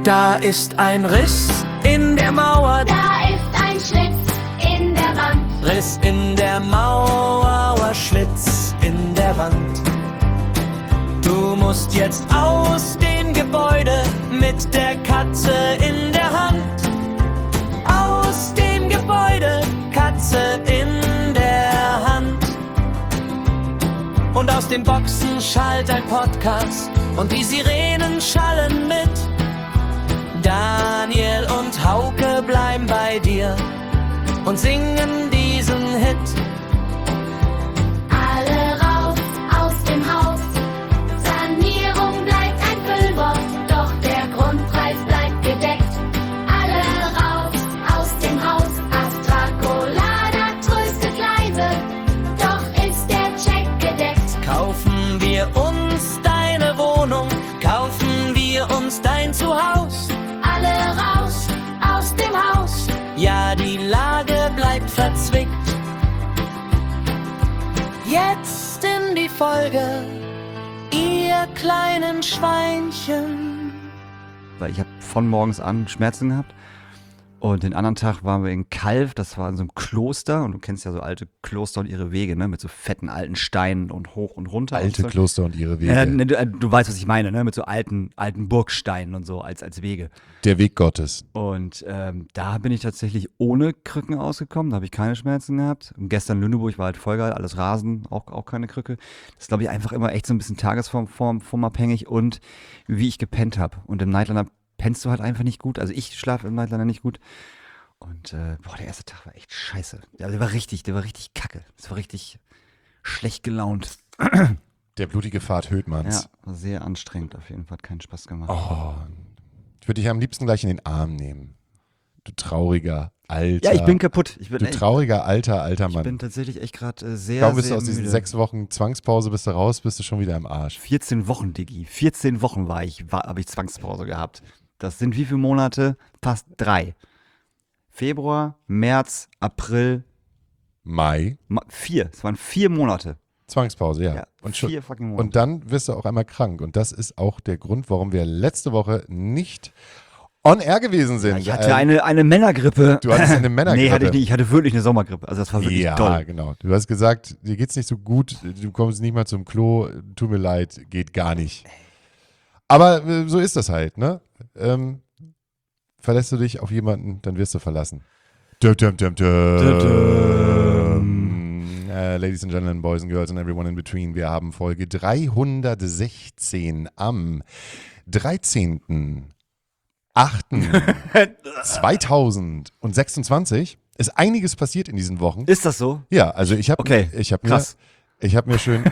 Da ist ein Riss in der Mauer, Da ist ein Schlitz in der Wand. Riss in der Mauer, Schlitz in der Wand. Du musst jetzt aus dem Gebäude mit der Katze in der Hand. Aus dem Gebäude, Katze in der Hand. Und aus den Boxen schallt ein Podcast und die Sirenen schallen mit. Daniel und Hauke bleiben bei dir und singen diesen Hit. Alle raus aus dem Haus. Sanierung bleibt ein Füllwort, doch der Grundpreis bleibt gedeckt. Alle raus aus dem Haus. Astracolada tröstet leise, doch ist der Check gedeckt. Kaufen wir uns deine Wohnung, kaufen wir uns dein Zuhause. Alle raus aus dem Haus. Ja, die Lage bleibt verzwickt. Jetzt in die Folge, ihr kleinen Schweinchen. Weil ich habe von morgens an Schmerzen gehabt. Und den anderen Tag waren wir in Calw, das war in so einem Kloster. Und du kennst ja so alte Kloster und ihre Wege, ne? Mit so fetten alten Steinen und hoch und runter. Alte und so. Kloster und ihre Wege. Ne, du weißt, was ich meine, ne? Mit so alten Burgsteinen und so als Wege. Der Weg Gottes. Und da bin ich tatsächlich ohne Krücken ausgekommen, da habe ich keine Schmerzen gehabt. Und gestern Lüneburg war halt voll geil, alles Rasen, auch keine Krücke. Das ist, glaube ich, einfach immer echt so ein bisschen tagesformabhängig und wie ich gepennt habe. Und im Nightliner pennst du halt einfach nicht gut. Also ich schlafe im Nightliner nicht gut. Und der erste Tag war echt scheiße. Der war richtig kacke. Das war richtig schlecht gelaunt. Der blutige Pfad Hödmanns. Ja, war sehr anstrengend auf jeden Fall, hat keinen Spaß gemacht. Oh, ich würde dich am liebsten gleich in den Arm nehmen. Du trauriger, alter. Ja, ich bin kaputt. Du trauriger, alter Ich Mann. bin tatsächlich echt gerade sehr, Kaum bist du sehr aus diesen müde. 6 Wochen Zwangspause, bist du raus, bist du schon wieder im Arsch. 14 Wochen, Diggi. 14 Wochen habe ich Zwangspause gehabt. Das sind wie viele Monate? Fast 3. Februar, März, April, Mai, 4. Es waren 4 Monate. Zwangspause, ja. Ja, Und 4 fucking Monate. Und dann wirst du auch einmal krank. Und das ist auch der Grund, warum wir letzte Woche nicht on air gewesen sind. Ich hatte eine Männergrippe. Du hattest eine Männergrippe. Nee, hatte ich nicht. Ich hatte wirklich eine Sommergrippe. Also das war wirklich Ja, toll. genau. Du hast gesagt, dir geht's nicht so gut, du kommst nicht mal zum Klo, tut mir leid, geht gar nicht. Aber so ist das halt, ne? Verlässt du dich auf jemanden, dann wirst du verlassen. Ladies and Gentlemen, Boys and Girls and everyone in between, wir haben Folge 316 am 13.08.2026. Ist einiges passiert in diesen Wochen. Ist das so? Ja, also ich habe krass. mir schön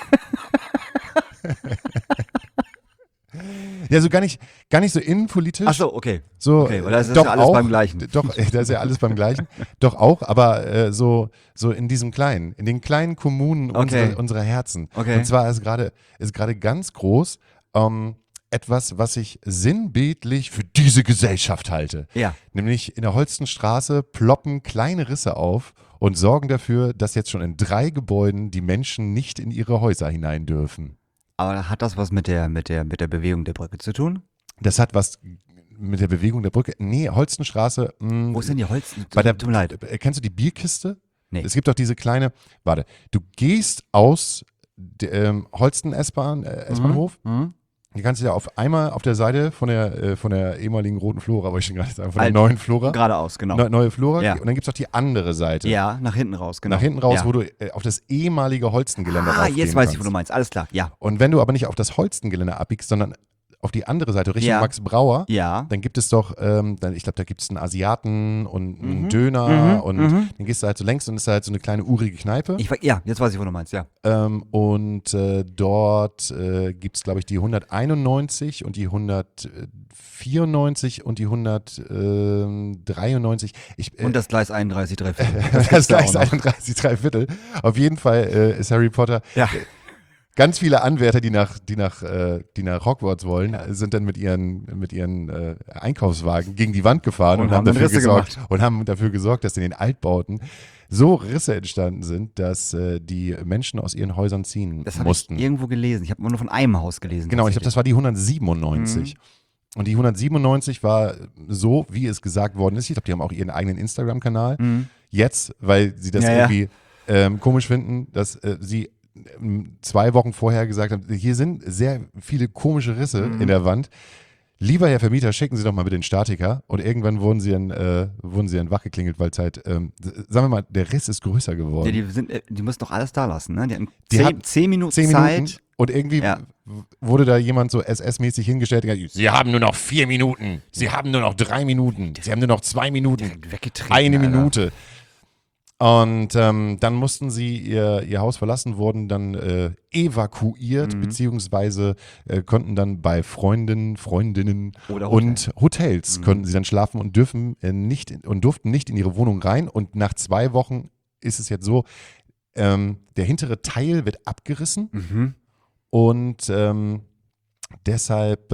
ja, so gar nicht so innenpolitisch. Ach so, okay. So, Okay, weil das ist doch ja alles auch, beim Gleichen. Doch, das ist ja alles beim Gleichen. Doch auch, aber so in diesem Kleinen, in den kleinen Kommunen Okay. unserer Herzen. Okay. Und zwar ist gerade ganz groß etwas, was ich sinnbildlich für diese Gesellschaft halte. Ja. Nämlich in der Holstenstraße ploppen kleine Risse auf und sorgen dafür, dass jetzt schon in 3 Gebäuden die Menschen nicht in ihre Häuser hinein dürfen. Aber hat das was mit der Bewegung der Brücke zu tun? Das hat was mit der Bewegung der Brücke. Nee, Holstenstraße. Wo ist denn die Holz? Bei der, Tut mir leid. Kennst du die Bierkiste? Nee. Es gibt doch diese kleine, warte, du gehst aus dem Holsten S-Bahnhof, die kannst du ja auf einmal auf der Seite von der ehemaligen Roten Flora, wollte ich schon gerade sagen, von der neuen Flora. Geradeaus, genau. Neue Flora. Ja. Und dann gibt es doch die andere Seite. Ja, nach hinten raus, genau. Nach hinten raus, ja. wo du auf das ehemalige Holstengelände raufgehen jetzt weiß ich, kannst. wo du meinst. Alles klar, ja. Und wenn du aber nicht auf das Holstengelände abbiegst, sondern auf die andere Seite, Richtung Ja. Max Brauer, Ja. dann gibt es doch, ich glaube, da gibt es einen Asiaten und einen Döner und dann gehst du halt so längs und ist halt so eine kleine urige Kneipe. Jetzt weiß ich, wo du meinst, ja. Dort gibt es, glaube ich, die 191 und die 194 und die 193. Und das Gleis 31, 3 Das Gleis 31, 3 Viertel. Auf jeden Fall ist Harry Potter. Ja. Ganz viele Anwärter, die nach Hogwarts wollen, sind dann mit ihren Einkaufswagen gegen die Wand gefahren und haben dafür gesorgt, dass in den Altbauten so Risse entstanden sind, dass die Menschen aus ihren Häusern ziehen Das habe mussten. ich irgendwo gelesen. Ich habe nur von einem Haus gelesen. Genau, ich glaube, das war die 197. Und die 197 war so, wie es gesagt worden ist. Ich glaube, die haben auch ihren eigenen Instagram-Kanal. Jetzt, weil sie das irgendwie komisch finden, dass sie 2 Wochen vorher gesagt haben, hier sind sehr viele komische Risse in der Wand. Lieber Herr Vermieter, schicken Sie doch mal bitte den Statiker. Und irgendwann wurden sie dann wachgeklingelt, weil es halt, sagen wir mal, der Riss ist größer geworden. Ja, die müssen doch alles da lassen, ne? Die hatten 10 Minuten 10 Zeit. Minuten und irgendwie wurde da jemand so SS-mäßig hingestellt und gesagt, Sie haben nur noch 4 Minuten, Sie haben nur noch 3 Minuten, Sie haben nur noch 2 Minuten, weggetreten, 1 Alter. Minute. Und dann mussten sie ihr Haus verlassen, wurden dann evakuiert, beziehungsweise konnten dann bei Freundinnen Oder und Hotels konnten sie dann schlafen und durften nicht in ihre Wohnung rein. Und nach 2 Wochen ist es jetzt so, der hintere Teil wird abgerissen und deshalb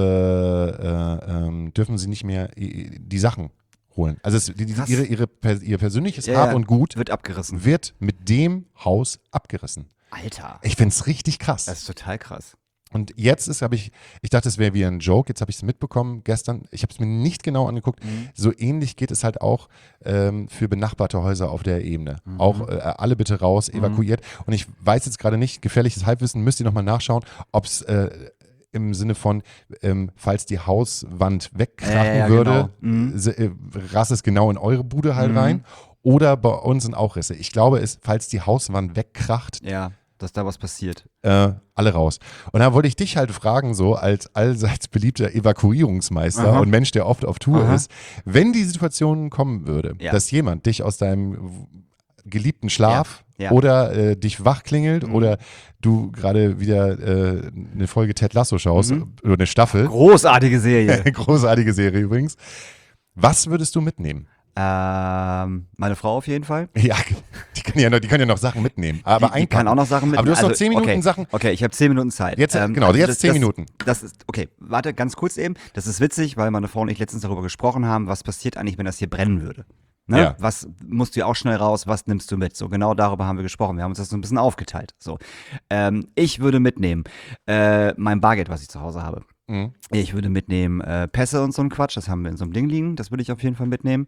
dürfen sie nicht mehr die Sachen holen. Also ihr persönliches Hab und Gut wird abgerissen. Wird mit dem Haus abgerissen. Alter. Ich finde es richtig krass. Das ist total krass. Und jetzt ich dachte, es wäre wie ein Joke, jetzt habe ich es mitbekommen gestern, ich habe es mir nicht genau angeguckt, so ähnlich geht es halt auch für benachbarte Häuser auf der Ebene. Auch alle bitte raus, evakuiert. Und ich weiß jetzt gerade nicht, gefährliches Halbwissen, müsst ihr nochmal nachschauen, ob es im Sinne von, falls die Hauswand wegkrachen würde, rass es genau in eure Bude halt rein. Oder bei uns sind auch Risse. Ich glaube, falls die Hauswand wegkracht, dass da was passiert. Alle raus. Und da wollte ich dich halt fragen, so als allseits beliebter Evakuierungsmeister und Mensch, der oft auf Tour ist, wenn die Situation kommen würde, dass jemand dich aus deinem geliebten Schlaf oder dich wachklingelt oder du gerade wieder eine Folge Ted Lasso schaust oder eine Staffel. Großartige Serie. Großartige Serie übrigens. Was würdest du mitnehmen? Meine Frau auf jeden Fall. Ja, die kann ja noch Sachen mitnehmen. Aber die kann auch noch Sachen mitnehmen. Aber du hast noch 10 Minuten Sachen. Okay, ich habe 10 Minuten Zeit. Jetzt 10 Minuten. Das ist, okay, warte, ganz kurz eben. Das ist witzig, weil meine Frau und ich letztens darüber gesprochen haben, was passiert eigentlich, wenn das hier brennen würde. Ne? Ja. Was musst du ja auch schnell raus, was nimmst du mit? So, genau darüber haben wir gesprochen. Wir haben uns das so ein bisschen aufgeteilt. So, ich würde mitnehmen mein Bargeld, was ich zu Hause habe. Ich würde mitnehmen Pässe und so ein Quatsch. Das haben wir in so einem Ding liegen. Das würde ich auf jeden Fall mitnehmen.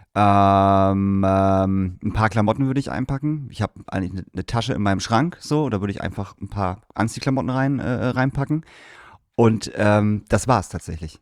Ein paar Klamotten würde ich einpacken. Ich habe eigentlich eine Tasche in meinem Schrank, so, da würde ich einfach ein paar Anziehklamotten reinpacken. Und das war's tatsächlich.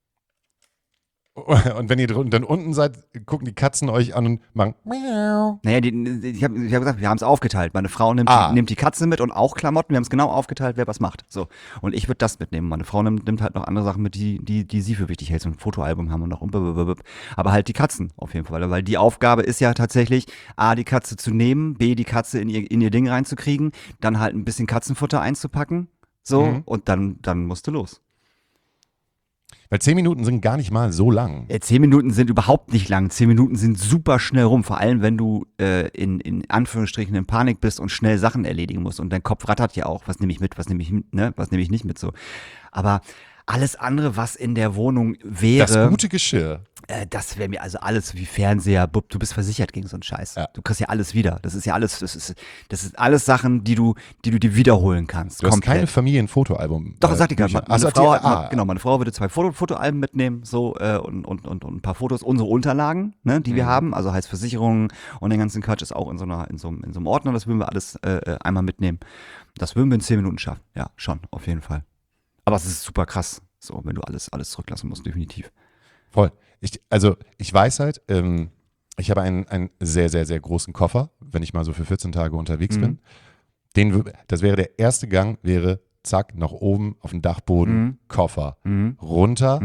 Und wenn ihr dann unten seid, gucken die Katzen euch an und machen Miau. Naja, ich hab gesagt, wir haben es aufgeteilt. Meine Frau nimmt die Katze mit und auch Klamotten. Wir haben es genau aufgeteilt, wer was macht. So. Und ich würde das mitnehmen. Meine Frau nimmt halt noch andere Sachen mit, die sie für wichtig hält. So ein Fotoalbum haben wir noch. Aber halt die Katzen auf jeden Fall. Weil die Aufgabe ist ja tatsächlich, A, die Katze zu nehmen, B, die Katze in ihr Ding reinzukriegen, dann halt ein bisschen Katzenfutter einzupacken. So, und dann musst du los. Weil 10 Minuten sind gar nicht mal so lang. 10 Minuten sind überhaupt nicht lang. 10 Minuten sind super schnell rum. Vor allem, wenn du in Anführungsstrichen in Panik bist und schnell Sachen erledigen musst. Und dein Kopf rattert ja auch. Was nehme ich mit, was nehme ich nicht mit so. Aber alles andere, was in der Wohnung wäre. Das gute Geschirr. Das wäre mir also alles wie Fernseher, Bub, du bist versichert gegen so einen Scheiß. Ja. Du kriegst ja alles wieder. Das ist ja alles, das ist alles Sachen, die du dir wiederholen kannst. Du hast keine Familienfotoalbum. Doch, sag ich gerade. Meine Frau würde 2 Fotoalben mitnehmen, so, und ein paar Fotos, unsere Unterlagen, ne, die wir haben, also heißt Versicherungen und den ganzen Quatsch ist auch in so einem Ordner, das würden wir alles einmal mitnehmen. Das würden wir in 10 Minuten schaffen. Ja, schon, auf jeden Fall. Aber es ist super krass, so, wenn du alles zurücklassen musst, definitiv. Voll. Ich weiß halt, ich habe einen sehr, sehr, sehr großen Koffer, wenn ich mal so für 14 Tage unterwegs bin. Das wäre der erste Gang, wäre zack, nach oben auf den Dachboden, Koffer, runter.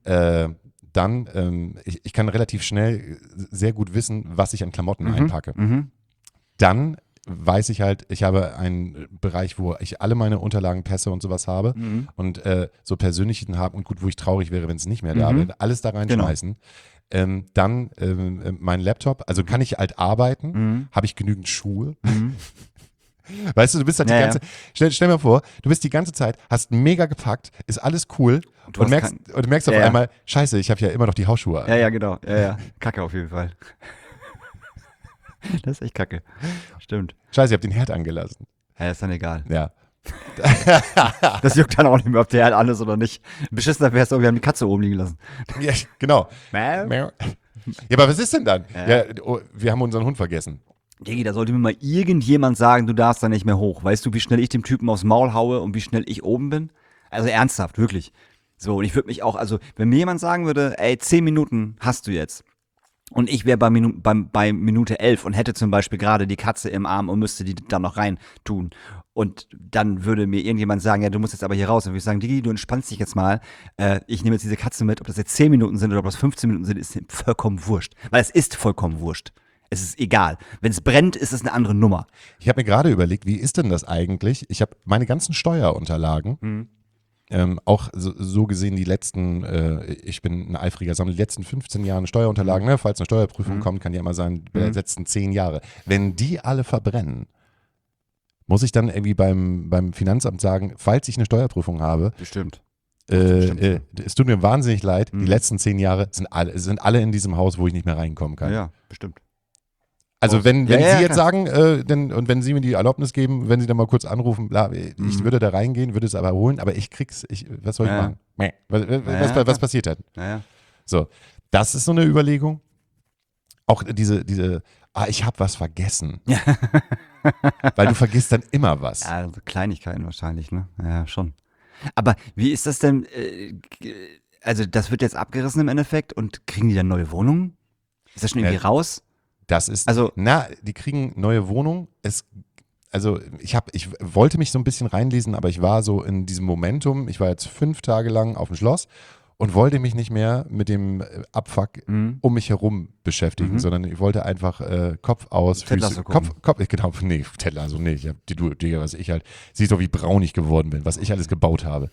Dann, ich kann relativ schnell sehr gut wissen, was ich an Klamotten einpacke. Dann weiß ich halt, ich habe einen Bereich, wo ich alle meine Unterlagen, Pässe und sowas habe und so persönlichen Hab und Gut, wo ich traurig wäre, wenn es nicht mehr da wäre, alles da reinschmeißen. Genau. Dann mein Laptop, also kann ich halt arbeiten, habe ich genügend Schuhe. Weißt du bist halt die ganze, stell mir vor, du bist die ganze Zeit, hast mega gepackt, ist alles cool und merkst auf einmal, scheiße, ich habe ja immer noch die Hausschuhe an. Ja, genau. Ja. Kacke auf jeden Fall. Das ist echt kacke. Stimmt. Scheiße, ich habe den Herd angelassen. Ja, ist dann egal. Ja. Das juckt dann auch nicht mehr, ob der halt an ist oder nicht. Beschissener wär's, wir haben die Katze oben liegen lassen. Ja, genau. Mäh. Ja, aber was ist denn dann? Ja. Ja, wir haben unseren Hund vergessen. Digi, da sollte mir mal irgendjemand sagen, du darfst da nicht mehr hoch. Weißt du, wie schnell ich dem Typen aufs Maul haue und wie schnell ich oben bin? Also ernsthaft, wirklich. So, und ich würde mich auch, also wenn mir jemand sagen würde, ey, 10 Minuten hast du jetzt und ich wäre bei Minute 11 und hätte zum Beispiel gerade die Katze im Arm und müsste die dann noch rein tun und dann würde mir irgendjemand sagen, ja, du musst jetzt aber hier raus. Dann würde ich sagen, Digi, du entspannst dich jetzt mal. Ich nehme jetzt diese Katze mit. Ob das jetzt 10 Minuten sind oder ob das 15 Minuten sind, ist vollkommen wurscht. Weil es ist vollkommen wurscht. Es ist egal. Wenn es brennt, ist es eine andere Nummer. Ich habe mir gerade überlegt, wie ist denn das eigentlich? Ich habe meine ganzen Steuerunterlagen, auch so gesehen die letzten, ich bin ein eifriger Sammler, die letzten 15 Jahre Steuerunterlagen, ne? Falls eine Steuerprüfung kommt, kann ja immer sein, die letzten 10 Jahre. Wenn die alle verbrennen, muss ich dann irgendwie beim Finanzamt sagen, falls ich eine Steuerprüfung habe, Bestimmt. es tut mir wahnsinnig leid, die letzten 10 Jahre sind alle in diesem Haus, wo ich nicht mehr reinkommen kann. Ja, bestimmt. Also wenn Ja, Sie ja, jetzt klar. sagen, und wenn Sie mir die Erlaubnis geben, wenn Sie dann mal kurz anrufen, bla, ich würde da reingehen, würde es aber holen, aber was soll ich Ja. machen? Was passiert dann? Naja. So, das ist so eine Überlegung. Auch ich habe was vergessen. Weil du vergisst dann immer was. Ja, also Kleinigkeiten wahrscheinlich, ne? Ja, schon. Aber wie ist das denn? Also, das wird jetzt abgerissen im Endeffekt und kriegen die dann neue Wohnungen? Ist das schon irgendwie raus? Das ist, Also- die kriegen neue Wohnung. Ich wollte mich so ein bisschen reinlesen, aber ich war so in diesem Momentum. Ich war jetzt 5 Tage lang auf dem Schloss und wollte mich nicht mehr mit dem Abfuck um mich herum beschäftigen, sondern ich wollte einfach Kopf aus, Ted Füße, Lasso gucken. Ted Lasso nicht. Was ich halt, siehst doch, wie braun ich geworden bin, was ich alles gebaut habe.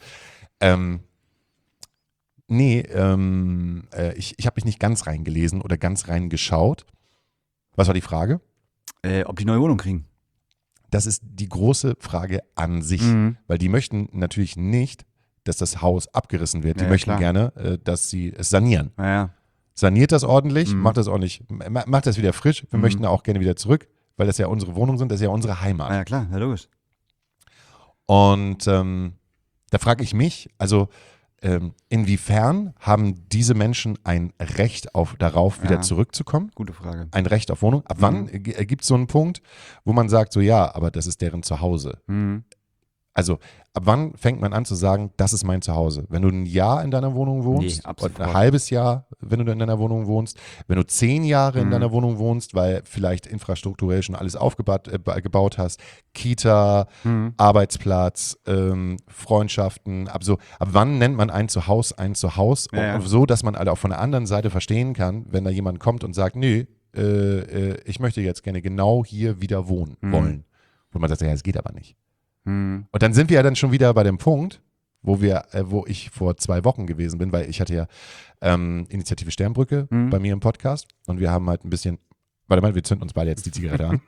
Ich habe mich nicht ganz reingelesen oder ganz reingeschaut. Was war die Frage? Ob die neue Wohnung kriegen. Das ist die große Frage an sich, weil die möchten natürlich nicht, dass das Haus abgerissen wird. Die Ja, möchten klar. gerne, dass sie es sanieren. Naja. Saniert das ordentlich, macht das ordentlich, macht das wieder frisch. Wir möchten auch gerne wieder zurück, weil das ja unsere Wohnungen sind, das ist ja unsere Heimat. Ja, klar, ja, logisch. Und da frage ich mich, also inwiefern haben diese Menschen ein Recht darauf, wieder Ja. zurückzukommen? Gute Frage. Ein Recht auf Wohnung? Ab wann gibt es so einen Punkt, wo man sagt, so ja, aber das ist deren Zuhause? Also ab wann fängt man an zu sagen, das ist mein Zuhause? Wenn du ein Jahr in deiner Wohnung wohnst, Nee, ab und ein sofort. halbes Jahr, wenn du in deiner Wohnung wohnst, wenn du 10 Jahre in deiner Wohnung wohnst, weil vielleicht infrastrukturell schon alles gebaut hast, Kita, Arbeitsplatz, Freundschaften, ab wann nennt man ein Zuhause ein Zuhause? Ja. Und so, dass man halt auch von der anderen Seite verstehen kann, wenn da jemand kommt und sagt, nö, ich möchte jetzt gerne genau hier wieder wohnen wollen. Wo man sagt, ja, es geht aber nicht. Und dann sind wir ja dann schon wieder bei dem Punkt, wo ich vor 2 Wochen gewesen bin, weil ich hatte ja Initiative Sternbrücke bei mir im Podcast und wir haben halt ein bisschen, warte mal, wir zünden uns beide jetzt die Zigarette an.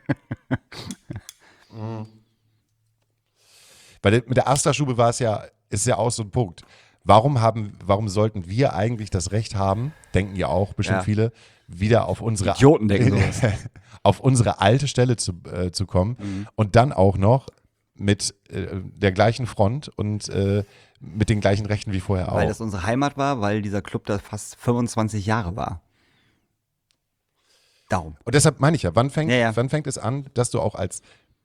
Weil mit der Astra-Stube ist ja auch so ein Punkt. Warum sollten wir eigentlich das Recht haben, denken ja auch bestimmt Ja. viele, wieder auf unsere Idioten denken sowas. auf unsere alte Stelle zu kommen und dann auch noch mit der gleichen Front und mit den gleichen Rechten wie vorher auch. Weil das unsere Heimat war, weil dieser Club da fast 25 Jahre war. Darum. Und deshalb meine ich ja, wann fängt Ja. es an, dass du auch als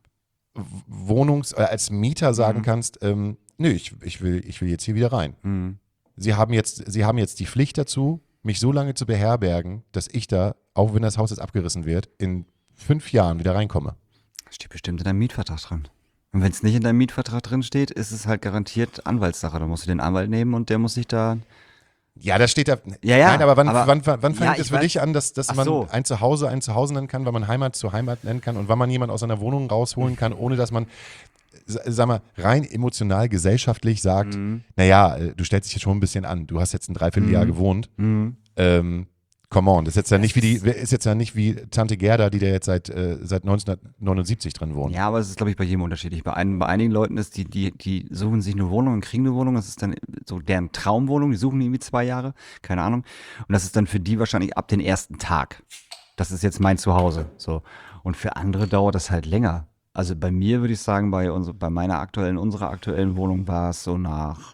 als Mieter sagen kannst, nö, ich will jetzt hier wieder rein. Sie haben jetzt die Pflicht dazu, mich so lange zu beherbergen, dass ich da, auch wenn das Haus jetzt abgerissen wird, in 5 Jahren wieder reinkomme. Das steht bestimmt in deinem Mietvertrag drin. Und wenn es nicht in deinem Mietvertrag drin steht, ist es halt garantiert Anwaltssache. Da musst du den Anwalt nehmen und der muss sich da. Ja, das steht da. Ja, ja, Nein, aber wann aber- fängt Ja, es ich für weiß. dich an, dass Ach man so. ein Zuhause nennen kann, weil man Heimat zu Heimat nennen kann und wann man jemanden aus seiner Wohnung rausholen kann, ohne dass man, sag mal, rein emotional, gesellschaftlich sagt, naja, du stellst dich jetzt schon ein bisschen an. Du hast jetzt ein Dreivierteljahr gewohnt. Come on, das ist jetzt ja nicht wie Tante Gerda, die da jetzt seit 1979 drin wohnt. Ja, aber es ist, glaube ich, bei jedem unterschiedlich. Bei einigen Leuten ist die suchen sich eine Wohnung und kriegen eine Wohnung. Das ist dann so deren Traumwohnung. Die suchen irgendwie 2 Jahre, keine Ahnung. Und das ist dann für die wahrscheinlich ab den ersten Tag. Das ist jetzt mein Zuhause. So. Und für andere dauert das halt länger. Also bei mir würde ich sagen, bei unserer aktuellen Wohnung war es so nach,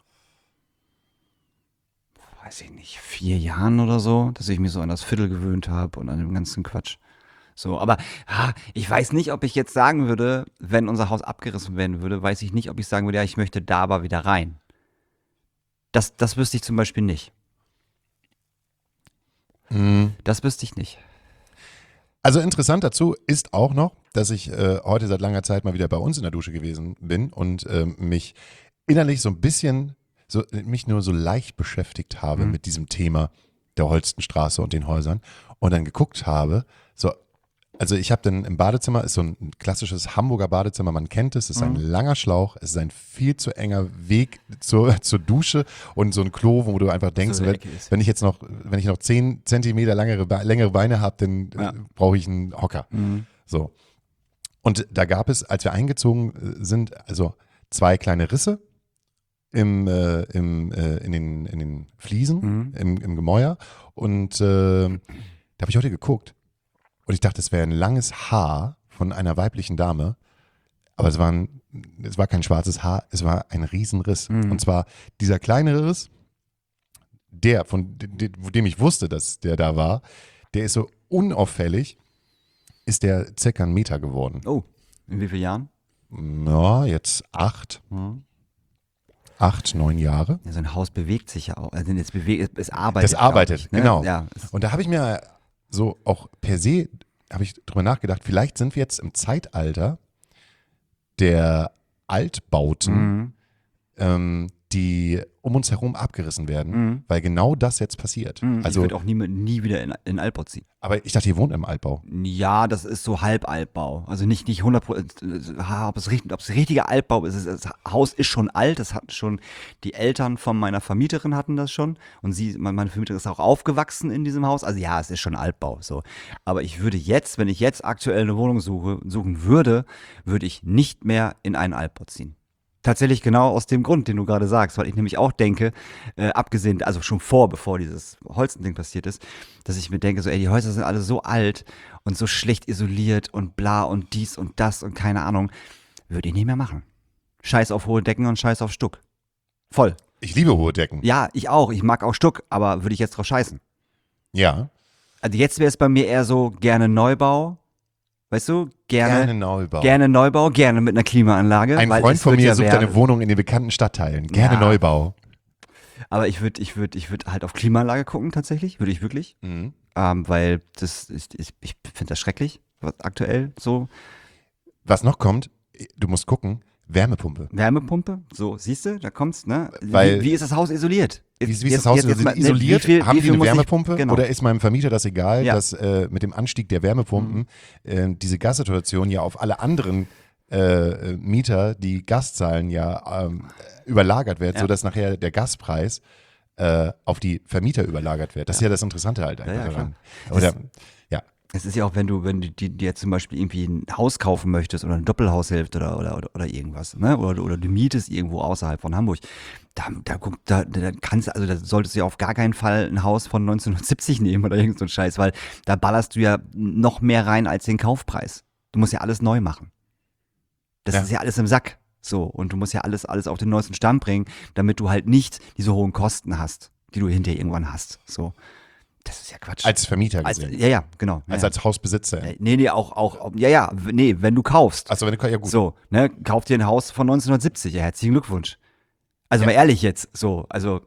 weiß ich nicht, 4 Jahren oder so, dass ich mich so an das Viertel gewöhnt habe und an den ganzen Quatsch. So, aber ich weiß nicht, ob ich jetzt sagen würde, wenn unser Haus abgerissen werden würde, weiß ich nicht, ob ich sagen würde, ja, ich möchte da aber wieder rein. Das wüsste ich zum Beispiel nicht. Das wüsste ich nicht. Also interessant dazu ist auch noch, dass ich heute seit langer Zeit mal wieder bei uns in der Dusche gewesen bin und mich innerlich so ein bisschen, mich nur so leicht beschäftigt habe mit diesem Thema der Holstenstraße und den Häusern und dann geguckt habe, also ich habe dann im Badezimmer, ist so ein klassisches Hamburger Badezimmer, man kennt es, ist ein langer Schlauch, es ist ein viel zu enger Weg zur Dusche und so ein Klo, wo du einfach denkst, wenn ich noch 10 Zentimeter längere Beine habe, dann brauche ich einen Hocker. So. Und da gab es, als wir eingezogen sind, also 2 kleine Risse in den Fliesen, im Gemäuer und da habe ich heute geguckt. Und ich dachte, es wäre ein langes Haar von einer weiblichen Dame, aber es war kein schwarzes Haar, es war ein Riesenriss. Und zwar dieser kleine Riss, von dem ich wusste, dass der da war, der ist so unauffällig, ist der circa 1 Meter geworden. Oh, in wie vielen Jahren? Ja, jetzt 8. 8, 9 Jahre. Ja, so ein Haus bewegt sich ja auch. Also es arbeitet. Das arbeitet, ich, ne? genau. Ja, und da habe ich mir so auch per se, habe ich drüber nachgedacht, vielleicht sind wir jetzt im Zeitalter der Altbauten, die um uns herum abgerissen werden, weil genau das jetzt passiert. Also, ich würde auch nie wieder in Altbau ziehen. Aber ich dachte, ihr wohnt im Altbau. Ja, das ist so Halbaltbau. Also nicht 100%, ob es richtiger Altbau ist. Das Haus ist schon alt, das hatten schon die Eltern von meiner Vermieterin hatten das schon. Und meine Vermieterin ist auch aufgewachsen in diesem Haus. Also ja, es ist schon Altbau. So. Aber ich würde jetzt, wenn ich jetzt aktuell eine Wohnung suchen würde, würde ich nicht mehr in einen Altbau ziehen. Tatsächlich genau aus dem Grund, den du gerade sagst, weil ich nämlich auch denke, abgesehen, also schon bevor dieses Holstending passiert ist, dass ich mir denke, so, ey, die Häuser sind alle so alt und so schlecht isoliert und bla und dies und das und keine Ahnung, würde ich nicht mehr machen. Scheiß auf hohe Decken und scheiß auf Stuck. Voll. Ich liebe hohe Decken. Ja, ich auch. Ich mag auch Stuck, aber würde ich jetzt drauf scheißen. Ja. Also jetzt wäre es bei mir eher so gerne Neubau. Weißt du, gerne Neubau, gerne mit einer Klimaanlage. Ein Freund von mir sucht eine Wohnung in den bekannten Stadtteilen. Gerne Neubau. Aber ich würd halt auf Klimaanlage gucken tatsächlich, würde ich wirklich. Weil ich finde das schrecklich, was aktuell so. Was noch kommt, du musst gucken, Wärmepumpe, so, siehst du, da kommt's, ne? Weil, wie ist das Haus isoliert? Wie ist das Haus isoliert? Haben die eine Wärmepumpe? Genau. Oder ist meinem Vermieter das egal, dass mit dem Anstieg der Wärmepumpen diese Gassituation ja auf alle anderen Mieter, die Gas zahlen, überlagert wird, sodass nachher der Gaspreis auf die Vermieter überlagert wird. Das ist ja das Interessante halt einfach daran. Oder, es ist ja auch, wenn du dir zum Beispiel irgendwie ein Haus kaufen möchtest oder eine Doppelhaushälfte oder irgendwas, ne? Oder du mietest irgendwo außerhalb von Hamburg, da solltest du ja auf gar keinen Fall ein Haus von 1970 nehmen oder irgend so ein Scheiß, weil da ballerst du ja noch mehr rein als den Kaufpreis. Du musst ja alles neu machen. Das ist ja alles im Sack. So, und du musst ja alles auf den neuesten Stand bringen, damit du halt nicht diese hohen Kosten hast, die du hinterher irgendwann hast. So. Das ist ja Quatsch. Als Vermieter gesehen. Ja, genau. Als Hausbesitzer. Nee, wenn du kaufst. Achso, wenn du, ja gut. So, ne, kauf dir ein Haus von 1970, ja, herzlichen Glückwunsch. Also mal ehrlich jetzt, so, also.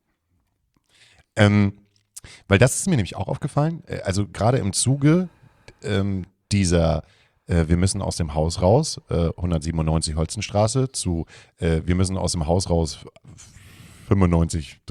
Weil das ist mir nämlich auch aufgefallen, also gerade im Zuge dieser wir müssen aus dem Haus raus, 197 Holzenstraße, zu wir müssen aus dem Haus raus 195,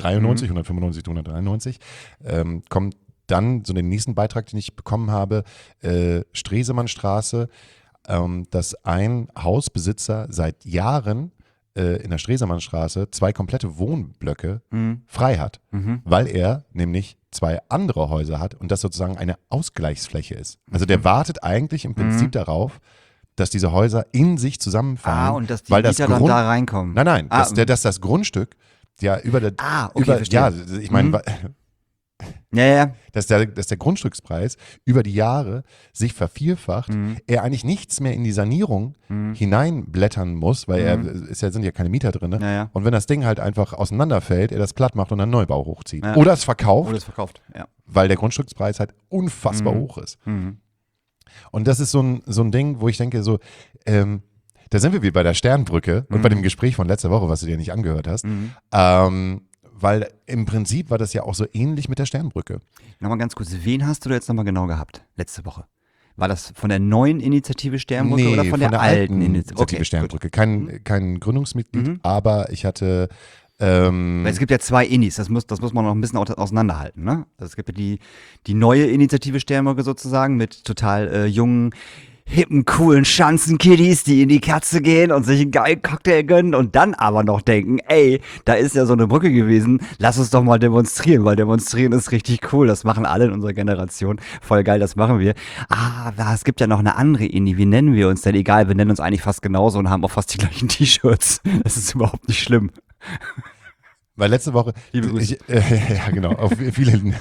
193, kommt dann so den nächsten Beitrag, den ich bekommen habe, Stresemannstraße, dass ein Hausbesitzer seit Jahren in der Stresemannstraße 2 komplette Wohnblöcke frei hat, weil er nämlich 2 andere Häuser hat und das sozusagen eine Ausgleichsfläche ist. Also der wartet eigentlich im Prinzip darauf, dass diese Häuser in sich zusammenfallen. Und dass die Mieter dann da reinkommen. Nein, dass das Grundstück ja über der. Okay, verstehe. Ja, ich meine, dass der Grundstückspreis über die Jahre sich vervierfacht, er eigentlich nichts mehr in die Sanierung hineinblättern muss, weil sind ja keine Mieter drin. Und wenn das Ding halt einfach auseinanderfällt, er das platt macht und einen Neubau hochzieht. Oder es verkauft, weil der Grundstückspreis halt unfassbar hoch ist. Und das ist so ein Ding, wo ich denke, so, da sind wir wie bei der Sternbrücke und bei dem Gespräch von letzter Woche, was du dir nicht angehört hast. Weil im Prinzip war das ja auch so ähnlich mit der Sternbrücke. Nochmal ganz kurz, wen hast du da jetzt nochmal genau gehabt, letzte Woche? War das von der neuen Initiative Sternbrücke oder von der alten Initiative Sternbrücke? Kein Gründungsmitglied, aber ich hatte... Weil es gibt ja zwei Innis, das muss man noch ein bisschen auseinanderhalten. Ne? Also es gibt ja die neue Initiative Sternbrücke sozusagen mit total jungen, hippen, coolen Schanzenkiddies, die in die Katze gehen und sich einen geilen Cocktail gönnen und dann aber noch denken, ey, da ist ja so eine Brücke gewesen, lass uns doch mal demonstrieren, weil demonstrieren ist richtig cool, das machen alle in unserer Generation, voll geil, das machen wir. Es gibt ja noch eine andere Indie, wie nennen wir uns denn? Egal, wir nennen uns eigentlich fast genauso und haben auch fast die gleichen T-Shirts, das ist überhaupt nicht schlimm. Weil letzte Woche, ja genau, auf vielen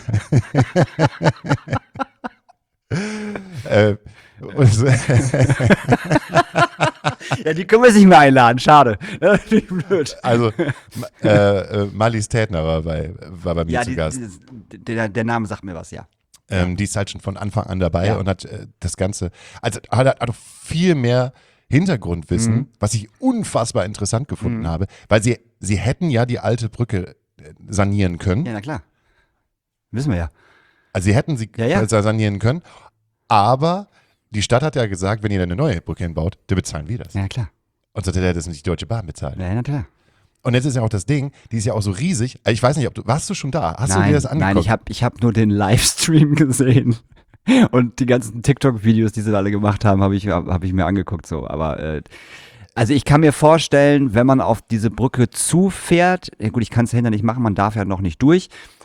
ja, die können wir sich mehr einladen, schade. Wie blöd. Also, Marlies Tätner war bei mir zu Gast. Der Name sagt mir was, ja. Die ist halt schon von Anfang an dabei und hat das Ganze, also hat auch viel mehr Hintergrundwissen, was ich unfassbar interessant gefunden habe, weil sie hätten ja die alte Brücke sanieren können. Ja, na klar. Wissen wir ja. Also sie hätten sie sanieren können, aber die Stadt hat ja gesagt, wenn ihr eine neue Brücke hinbaut, dann bezahlen wir das. Ja, klar. Und sonst hätte das nicht die Deutsche Bahn bezahlt. Ja, na klar. Und jetzt ist ja auch das Ding, die ist ja auch so riesig. Ich weiß nicht, warst du schon da? Hast du dir das angeguckt? Nein, ich hab nur den Livestream gesehen. Und die ganzen TikTok-Videos, die sie da alle gemacht haben, habe ich mir angeguckt. So. Aber also ich kann mir vorstellen, wenn man auf diese Brücke zufährt, gut, ich kann es dahinter nicht machen, man darf ja noch nicht durch,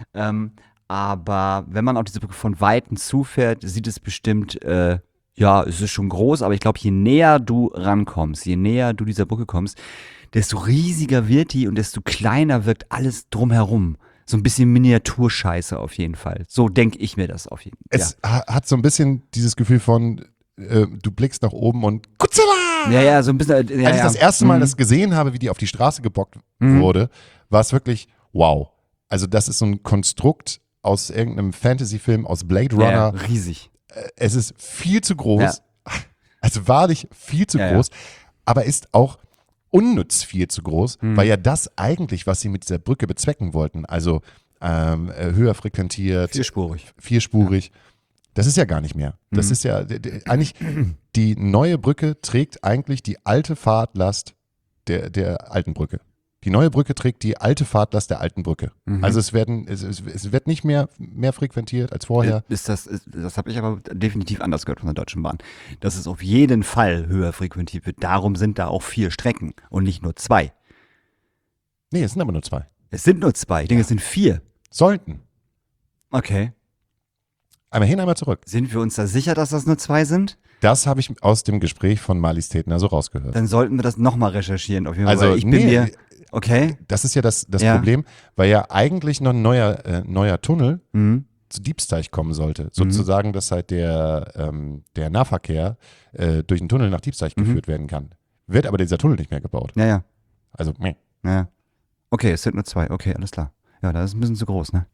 aber wenn man auf diese Brücke von Weitem zufährt, sieht es bestimmt, es ist schon groß, aber ich glaube, je näher du rankommst, je näher du dieser Brücke kommst, desto riesiger wird die und desto kleiner wirkt alles drumherum. So ein bisschen Miniaturscheiße auf jeden Fall. So denke ich mir das auf jeden Fall. Es hat so ein bisschen dieses Gefühl von, du blickst nach oben und Godzilla! Ja, so ein bisschen. Als ich das erste Mal das gesehen habe, wie die auf die Straße gebockt wurde, war es wirklich wow. Also das ist so ein Konstrukt aus irgendeinem Fantasy-Film, aus Blade Runner. Ja, riesig. Es ist viel zu groß. Also wahrlich viel zu groß. Aber ist auch unnütz viel zu groß, weil ja das eigentlich, was sie mit dieser Brücke bezwecken wollten, also höher frequentiert, vierspurig, das ist ja gar nicht mehr. Das ist ja eigentlich, die neue Brücke trägt eigentlich die alte Fahrtlast der alten Brücke. Die neue Brücke trägt die alte Fahrtlast der alten Brücke. Also es wird nicht mehr frequentiert als vorher. Das habe ich aber definitiv anders gehört von der Deutschen Bahn. Dass es auf jeden Fall höher frequentiert wird. Darum sind da auch 4 Strecken und nicht nur 2. Nee, es sind aber nur 2. Es sind nur 2. Ich denke, es sind 4. Sollten. Okay. Einmal hin, einmal zurück. Sind wir uns da sicher, dass das nur 2 sind? Das habe ich aus dem Gespräch von Marlies Tätner so rausgehört. Dann sollten wir das nochmal recherchieren. Auf jeden Fall. Also ich bin mir... Okay. Das ist ja das Problem, weil ja eigentlich noch ein neuer Tunnel zu Diebsteich kommen sollte. Sozusagen, dass halt der Nahverkehr durch den Tunnel nach Diebsteich geführt werden kann. Wird aber dieser Tunnel nicht mehr gebaut. Ja. Also, Ja. Okay, es sind nur 2. Okay, alles klar. Ja, das ist ein bisschen zu groß, ne?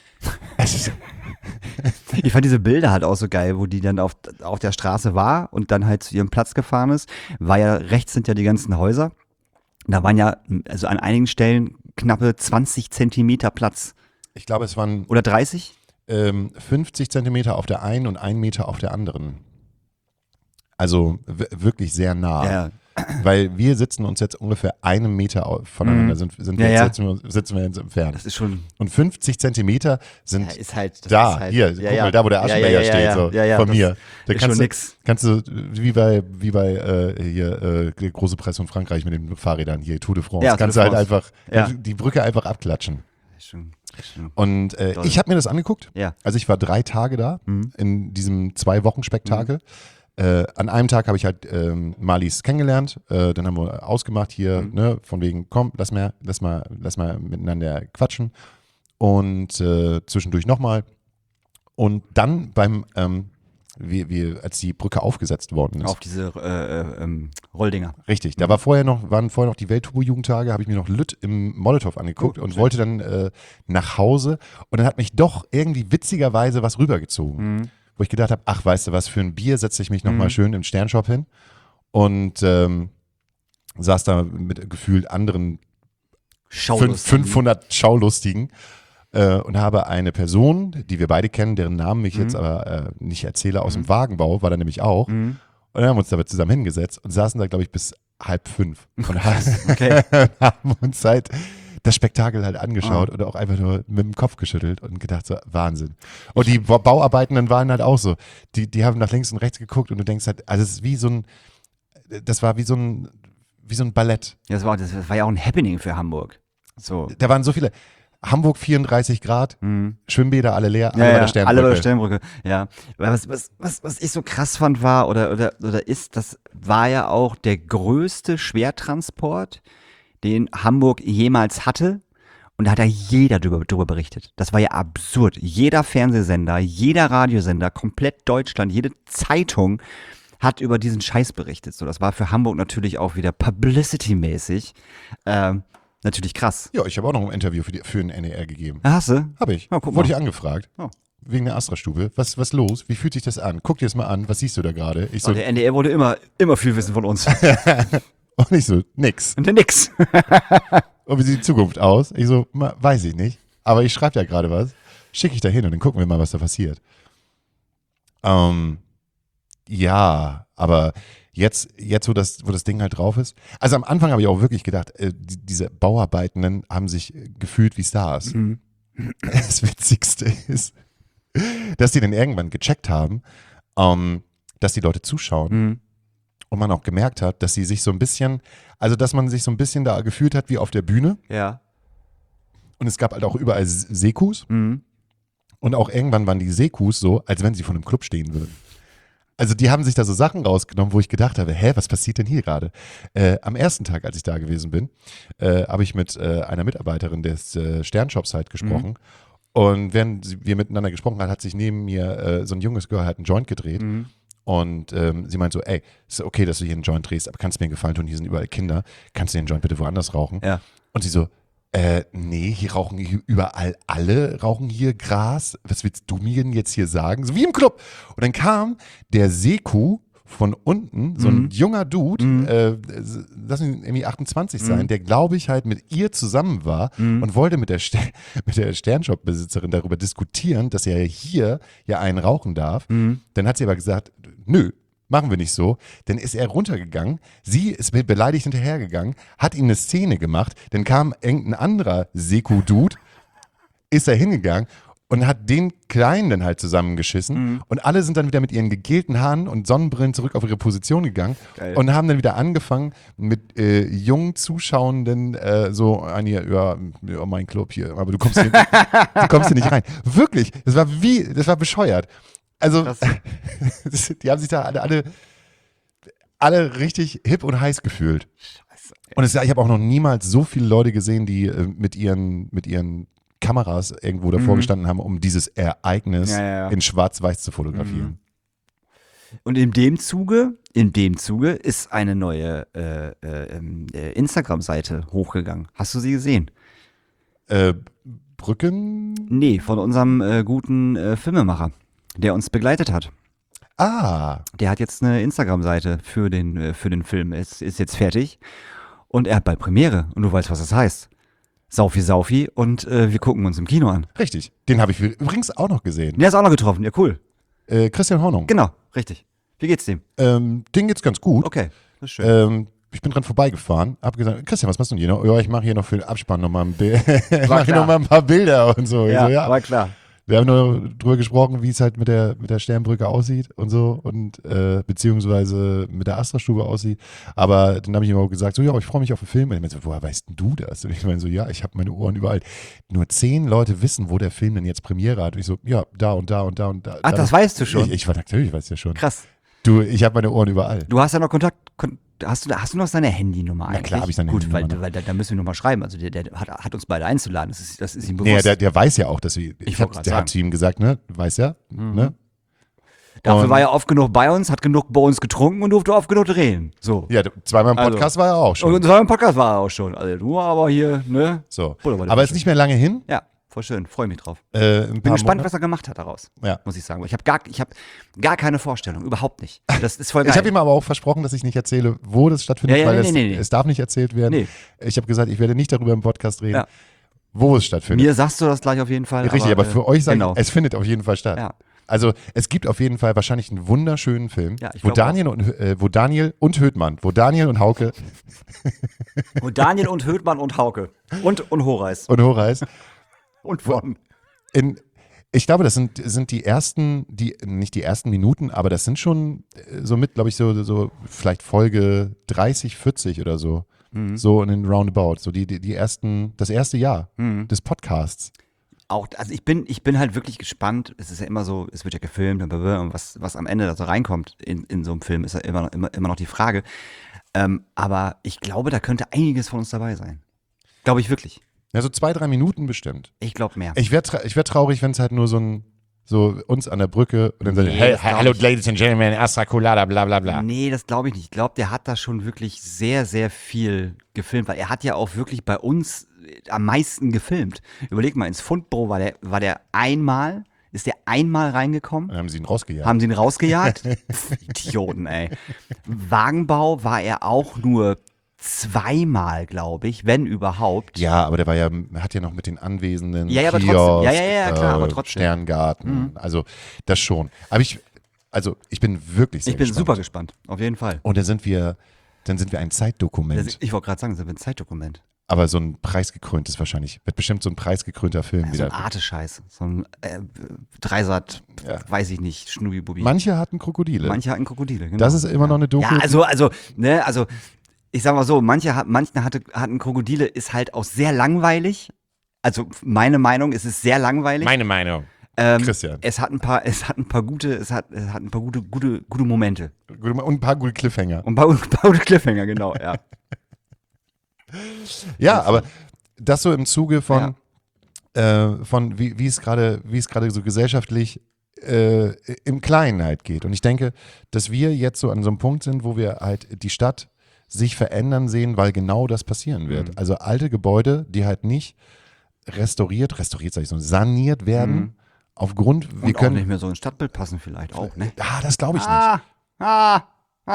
Ich fand diese Bilder halt auch so geil, wo die dann auf der Straße war und dann halt zu ihrem Platz gefahren ist. Rechts sind ja die ganzen Häuser. Da waren ja, also an einigen Stellen knappe 20 Zentimeter Platz. Ich glaube, es waren... Oder 30? 50 Zentimeter auf der einen und 1 Meter auf der anderen. Also wirklich sehr nah. Ja. Weil wir sitzen uns jetzt ungefähr 1 Meter voneinander, sitzen wir jetzt entfernt. Das ist schon... Und 50 Zentimeter sind das ist halt, hier, guck mal, da wo der Aschenbecher steht, so von mir. Da kannst du, wie bei hier große Presse von Frankreich mit den Fahrrädern hier, Tour de France, kannst du halt einfach die Brücke einfach abklatschen. Schon. Und ich habe mir das angeguckt. Ja. Also ich war 3 Tage da in diesem 2-Wochen-Spektakel. An einem Tag habe ich halt Marlies kennengelernt, dann haben wir ausgemacht hier, ne, von wegen, komm, lass mal miteinander quatschen. und zwischendurch nochmal. Und dann als die Brücke aufgesetzt worden ist. Auf diese Rolldinger. Richtig, da waren vorher noch die Weltturbo-Jugendtage, habe ich mir noch Lütt im Molotow angeguckt und wollte dann nach Hause und dann hat mich doch irgendwie witzigerweise was rübergezogen, wo ich gedacht habe, ach, weißt du was, für ein Bier setze ich mich nochmal schön im Sternshop hin und saß da mit gefühlt anderen 500 Schaulustigen und habe eine Person, die wir beide kennen, deren Namen ich jetzt aber nicht erzähle, aus dem Wagenbau, war da nämlich auch. Und dann haben wir uns da zusammen hingesetzt und saßen da, glaube ich, bis 4:30 und haben uns halt das Spektakel halt angeschaut oder auch einfach nur mit dem Kopf geschüttelt und gedacht so, Wahnsinn. Und die Bauarbeitenden waren halt auch so, die haben nach links und rechts geguckt und du denkst halt, also es ist wie so ein Ballett. Ja, das war ja auch ein Happening für Hamburg. So. Da waren so viele. Hamburg 34 Grad, Schwimmbäder alle leer, alle bei der Sternbrücke. Alle bei der Sternbrücke, ja. Was ich so krass fand war, oder ist, das war ja auch der größte Schwertransport, den Hamburg jemals hatte. Und da hat ja jeder drüber berichtet. Das war ja absurd. Jeder Fernsehsender, jeder Radiosender, komplett Deutschland, jede Zeitung hat über diesen Scheiß berichtet. So, das war für Hamburg natürlich auch wieder publicity-mäßig. Natürlich krass. Ja, ich habe auch noch ein Interview für den NDR gegeben. Hast du? Habe ich. Oh, guck Wurde mal. ich angefragt. Oh. Wegen der Astra-Stube. Was los? Wie fühlt sich das an? Guck dir das mal an. Was siehst du da gerade? Ich so, Der NDR wollte immer viel wissen von uns. und ich so, nix. Und der nix. Und wie sieht die Zukunft aus? Ich so, weiß ich nicht. Aber ich schreibe ja gerade was. Schicke ich da hin und dann gucken wir mal, was da passiert. Ja, aber jetzt wo das Ding halt drauf ist. Also am Anfang habe ich auch wirklich gedacht, diese Bauarbeitenden haben sich gefühlt wie Stars. Das Witzigste ist, dass die dann irgendwann gecheckt haben, dass die Leute zuschauen und man auch gemerkt hat, dass sie sich so ein bisschen, also dass man sich so ein bisschen da gefühlt hat wie auf der Bühne. Ja. Und es gab halt auch überall Sekus. Und auch irgendwann waren die Sekus so, als wenn sie vor einem Club stehen würden. Also die haben sich da so Sachen rausgenommen, wo ich gedacht habe, was passiert denn hier gerade? Am ersten Tag, als ich da gewesen bin, habe ich mit einer Mitarbeiterin des Sternshops halt gesprochen. Und während wir miteinander gesprochen haben, hat sich neben mir so ein junges Girl halt einen Joint gedreht. Und sie meint so, ey, ist okay, dass du hier einen Joint drehst, aber kannst du mir einen Gefallen tun, hier sind überall Kinder, kannst du den Joint bitte woanders rauchen? Ja. Und sie so, nee, hier rauchen überall alle rauchen hier Gras. Was willst du mir denn jetzt hier sagen? So wie im Club. Und dann kam der Seku von unten, so ein junger Dude, lass ihn irgendwie 28 sein, der, glaube ich, halt mit ihr zusammen war und wollte mit der Sternshop-Besitzerin darüber diskutieren, dass er hier ja einen rauchen darf. Dann hat sie aber gesagt, nö, machen wir nicht so. Dann ist er runtergegangen, sie ist beleidigt hinterhergegangen, hat ihm eine Szene gemacht, dann kam irgendein anderer Seku-Dude, ist da hingegangen und hat den Kleinen dann halt zusammengeschissen und alle sind dann wieder mit ihren gegelten Haaren und Sonnenbrillen zurück auf ihre Position gegangen. Geil. Und haben dann wieder angefangen mit jungen Zuschauenden so ja, mein Club hier, aber du kommst hier nicht rein. Wirklich, das war bescheuert. Also, die haben sich da alle richtig hip und heiß gefühlt. Scheiße, und ich habe auch noch niemals so viele Leute gesehen, die mit ihren Kameras irgendwo davor gestanden haben, um dieses Ereignis in Schwarz-Weiß zu fotografieren. Und in dem Zuge ist eine neue Instagram-Seite hochgegangen. Hast du sie gesehen? Brücken? Nee, von unserem guten Filmemacher, der uns begleitet hat. Ah. Der hat jetzt eine Instagram-Seite für den Film. Es ist jetzt fertig. Und er hat bald Premiere. Und du weißt, was das heißt. Saufi und wir gucken uns im Kino an. Richtig. Den habe ich übrigens auch noch gesehen. Der ist auch noch getroffen. Ja, cool. Christian Hornung. Genau, richtig. Wie geht's dem? Dem geht's ganz gut. Okay, das ist schön. Ich bin dran vorbeigefahren, hab gesagt, Christian, was machst du denn hier noch? Ja, ich mache hier noch für den Abspann nochmal ein paar Bilder und so. Ja, so, ja, war klar. Wir haben nur drüber gesprochen, wie es halt mit der Sternbrücke aussieht und so und beziehungsweise mit der Astra-Stube aussieht. Aber dann habe ich ihm auch gesagt, so ja, ich freue mich auf den Film. Und ich meine so, woher weißt denn du das? Und ich meine so, ja, ich habe meine Ohren überall. Nur 10 Leute wissen, wo der Film denn jetzt Premiere hat. Und ich so, ja, da und da und da und da. Ach, das weißt du schon? Ich natürlich weiß ja schon. Krass. Du, ich habe meine Ohren überall. Du hast ja noch Kontakt Hast du noch seine Handynummer eigentlich? Na klar habe ich seine Handynummer. Handynummer Gut, weil da müssen wir nochmal schreiben. Also der hat uns beide einzuladen. Das ist ihm Nee, bewusst. der weiß ja auch, dass wir. Der hat zu ihm gesagt, ne? Weiß ja. Ne? Dafür Und- war er oft genug bei uns, hat genug bei uns getrunken und durfte oft genug reden. So. Ja, zweimal im Podcast war er auch schon. Und so im Podcast war er auch schon. Also du aber hier, ne? So. Butter bei der Aber es ist Fische. nicht mehr lange hin. Ja, voll schön. Freue mich drauf. Ein Bin paar gespannt, Monate. was er gemacht hat daraus. Ja. Muss ich sagen. Ich habe gar keine Vorstellung. Überhaupt nicht. Das ist voll geil. Ich habe ihm aber auch versprochen, dass ich nicht erzähle, wo das stattfindet, Ja, weil nee. es darf nicht erzählt werden. Nee. Ich habe gesagt, ich werde nicht darüber im Podcast reden, Ja. wo es stattfindet. Mir sagst du das gleich auf jeden Fall. Richtig, aber für euch sage genau. ich, es findet auf jeden Fall statt. Ja. Also es gibt auf jeden Fall wahrscheinlich einen wunderschönen Film, Ja, ich wo glaub Daniel und Hödmann, wo Daniel und Hauke Und Daniel und Hödmann und Hauke. Und Horeis. und Horeis Und von. ich glaube, das sind die ersten, nicht die ersten Minuten, aber das sind schon somit, glaube ich, so vielleicht Folge 30, 40 oder so. So in den Roundabout. So das erste Jahr des Podcasts. Auch, also ich bin halt wirklich gespannt. Es ist ja immer so, es wird ja gefilmt und was am Ende da so reinkommt in so einem Film, ist ja immer noch die Frage. Aber ich glaube, da könnte einiges von uns dabei sein. Glaube ich wirklich. Ja, so 2-3 Minuten bestimmt. Ich glaube mehr. Ich wär traurig, wenn es halt nur so uns an der Brücke und dann so, Nee, hey, das glaub hallo ich. ladies and gentlemen, Astra Colada, bla bla bla. Nee, das glaube ich nicht. Ich glaube, der hat da schon wirklich sehr, sehr viel gefilmt, weil er hat ja auch wirklich bei uns am meisten gefilmt. Überleg mal, ins Fundbüro war der einmal, ist der einmal reingekommen? Dann haben sie ihn rausgejagt. Haben sie ihn rausgejagt? Pff, Idioten, ey. Wagenbau war er auch nur zweimal, glaube ich, wenn überhaupt. Ja, aber hat ja noch mit den Anwesenden Ja, aber Kiosk, trotzdem. Ja, klar, aber trotzdem. Sterngarten, also das schon. Aber ich bin wirklich sehr Ich bin gespannt. super gespannt, auf jeden Fall. Und dann sind wir ein Zeitdokument. Ich wollte gerade sagen, das ist ein Zeitdokument. Aber so ein preisgekröntes wahrscheinlich. Wird bestimmt so ein preisgekrönter Film Ja, so wieder. ein Arte-Scheiß. So ein Dreisat, Ja. weiß ich nicht, Schnubi-Bubi. Manche hatten Krokodile. Manche hatten Krokodile, genau. Das ist immer noch eine Doku. Ja, also, ich sag mal so, manche hatten Krokodile, ist halt auch sehr langweilig. Also, meine Meinung, es ist sehr langweilig. Meine Meinung. Christian. Es hat ein paar gute Momente. Und ein paar gute Cliffhanger. Und ein paar gute Cliffhanger, genau, ja. Ja, aber das so im Zuge von wie es gerade so gesellschaftlich im Kleinen halt geht. Und ich denke, dass wir jetzt so an so einem Punkt sind, wo wir halt die Stadt sich verändern sehen, weil genau das passieren wird. Also alte Gebäude, die halt nicht restauriert sag ich so, saniert werden, aufgrund, wir Und auch können, nicht mehr so ins Stadtbild passen vielleicht auch, ne? das glaube ich nicht.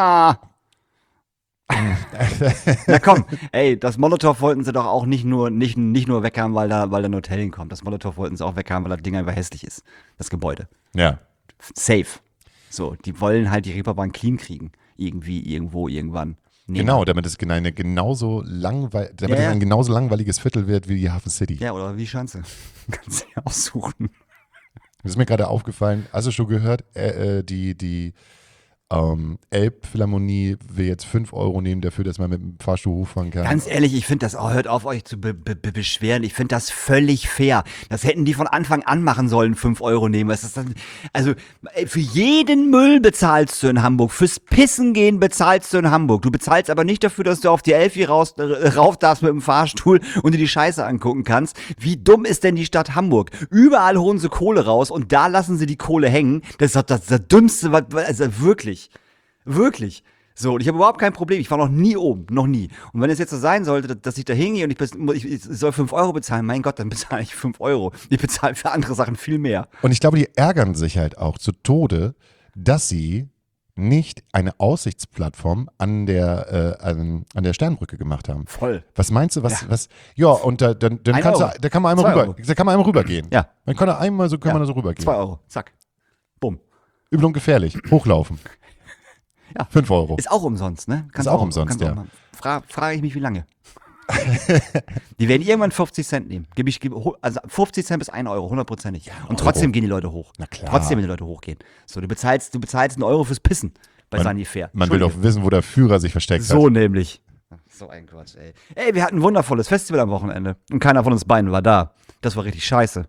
Na komm, ey, das Molotow wollten sie doch auch nicht nur weghaben, weil da ein Hotel hinkommt. Das Molotow wollten sie auch weghaben, weil das Ding einfach hässlich ist, das Gebäude. Ja. Safe. So, die wollen halt die Reeperbahn clean kriegen. Irgendwie, irgendwo, irgendwann. Nee, Genau, damit es ein genauso langweiliges Viertel wird wie die Hafen City. Ja, oder wie Schanze. Kannst du dir aussuchen. Das ist mir gerade aufgefallen, hast du schon gehört, die Elbphilharmonie will jetzt 5 Euro nehmen dafür, dass man mit dem Fahrstuhl hochfahren kann. Ganz ehrlich, ich finde das, hört auf euch zu beschweren, ich finde das völlig fair. Das hätten die von Anfang an machen sollen, 5 Euro nehmen. Was ist das? Also, für jeden Müll bezahlst du in Hamburg, fürs Pissen gehen bezahlst du in Hamburg. Du bezahlst aber nicht dafür, dass du auf die Elfi rauf darfst mit dem Fahrstuhl und dir die Scheiße angucken kannst. Wie dumm ist denn die Stadt Hamburg? Überall holen sie Kohle raus und da lassen sie die Kohle hängen. Das ist das Dümmste, also wirklich. Wirklich. So, und ich habe überhaupt kein Problem. Ich war noch nie oben. Noch nie. Und wenn es jetzt so sein sollte, dass ich da hingehe und ich soll 5 Euro bezahlen, mein Gott, dann bezahle ich 5 Euro. Ich bezahle für andere Sachen viel mehr. Und ich glaube, die ärgern sich halt auch zu Tode, dass sie nicht eine Aussichtsplattform an der Sternbrücke gemacht haben. Voll. Was meinst du, ja, und dann kannst Euro. du, da kann man 2 einmal Euro. da kann man einmal rübergehen. Ja. Dann kann er einmal so, man da so rübergehen. 2 Euro. Zack. Bumm. Übel und gefährlich. Hochlaufen. Ja. 5 Euro. Ist auch umsonst, ne? Ist auch umsonst, ja. Frage ich mich, wie lange. Die werden irgendwann 50 Cent nehmen. Also 50 Cent bis 1 Euro, 100%ig. Und trotzdem gehen die Leute hoch. Na klar. Trotzdem, wenn die Leute hochgehen. So, du bezahlst 1 Euro fürs Pissen bei Sanifair. Man will doch wissen, wo der Führer sich versteckt hat. So nämlich. So ein Quatsch, ey. Ey, wir hatten ein wundervolles Festival am Wochenende. Und keiner von uns beiden war da. Das war richtig scheiße.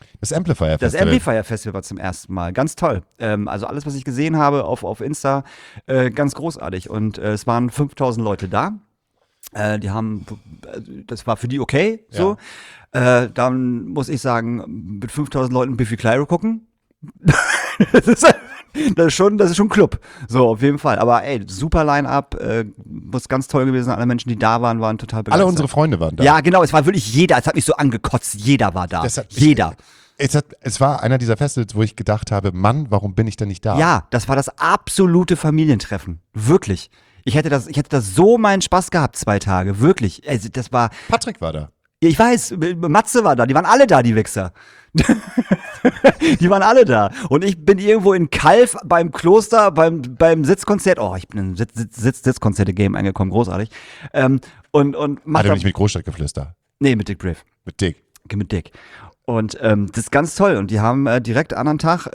Das Amplifier Das Festival. Amplifier Festival war zum ersten Mal. Ganz toll. Also alles, was ich gesehen habe auf Insta, ganz großartig. Und es waren 5000 Leute da. Die haben, das war für die okay, so. Dann muss ich sagen, mit 5000 Leuten Biffy Clyro gucken. das ist schon ein Club. So, auf jeden Fall. Aber ey, super Line-Up, muss ganz toll gewesen sein. Alle Menschen, die da waren, waren total begeistert. Alle unsere Freunde waren da. Ja, genau, es war wirklich jeder. Es hat mich so angekotzt. Jeder war da. Jeder. Es war einer dieser Festivals, wo ich gedacht habe, Mann, warum bin ich denn nicht da? Ja, das war das absolute Familientreffen. Wirklich. Ich hätte das so meinen Spaß gehabt, 2 Tage. Wirklich. Also, das war. Patrick war da. Ich weiß, Matze war da. Die waren alle da, die Wichser. Die waren alle da. Und ich bin irgendwo in Calw beim Kloster, beim Sitzkonzert. Oh, ich bin in Sitzkonzerte-Game angekommen. Großartig. Und mach Hat er da, nicht mit Großstadtgeflüster? Nee, mit Dick Brave. Mit Dick. Mit Dick. Und das ist ganz toll. Und die haben direkt anderen Tag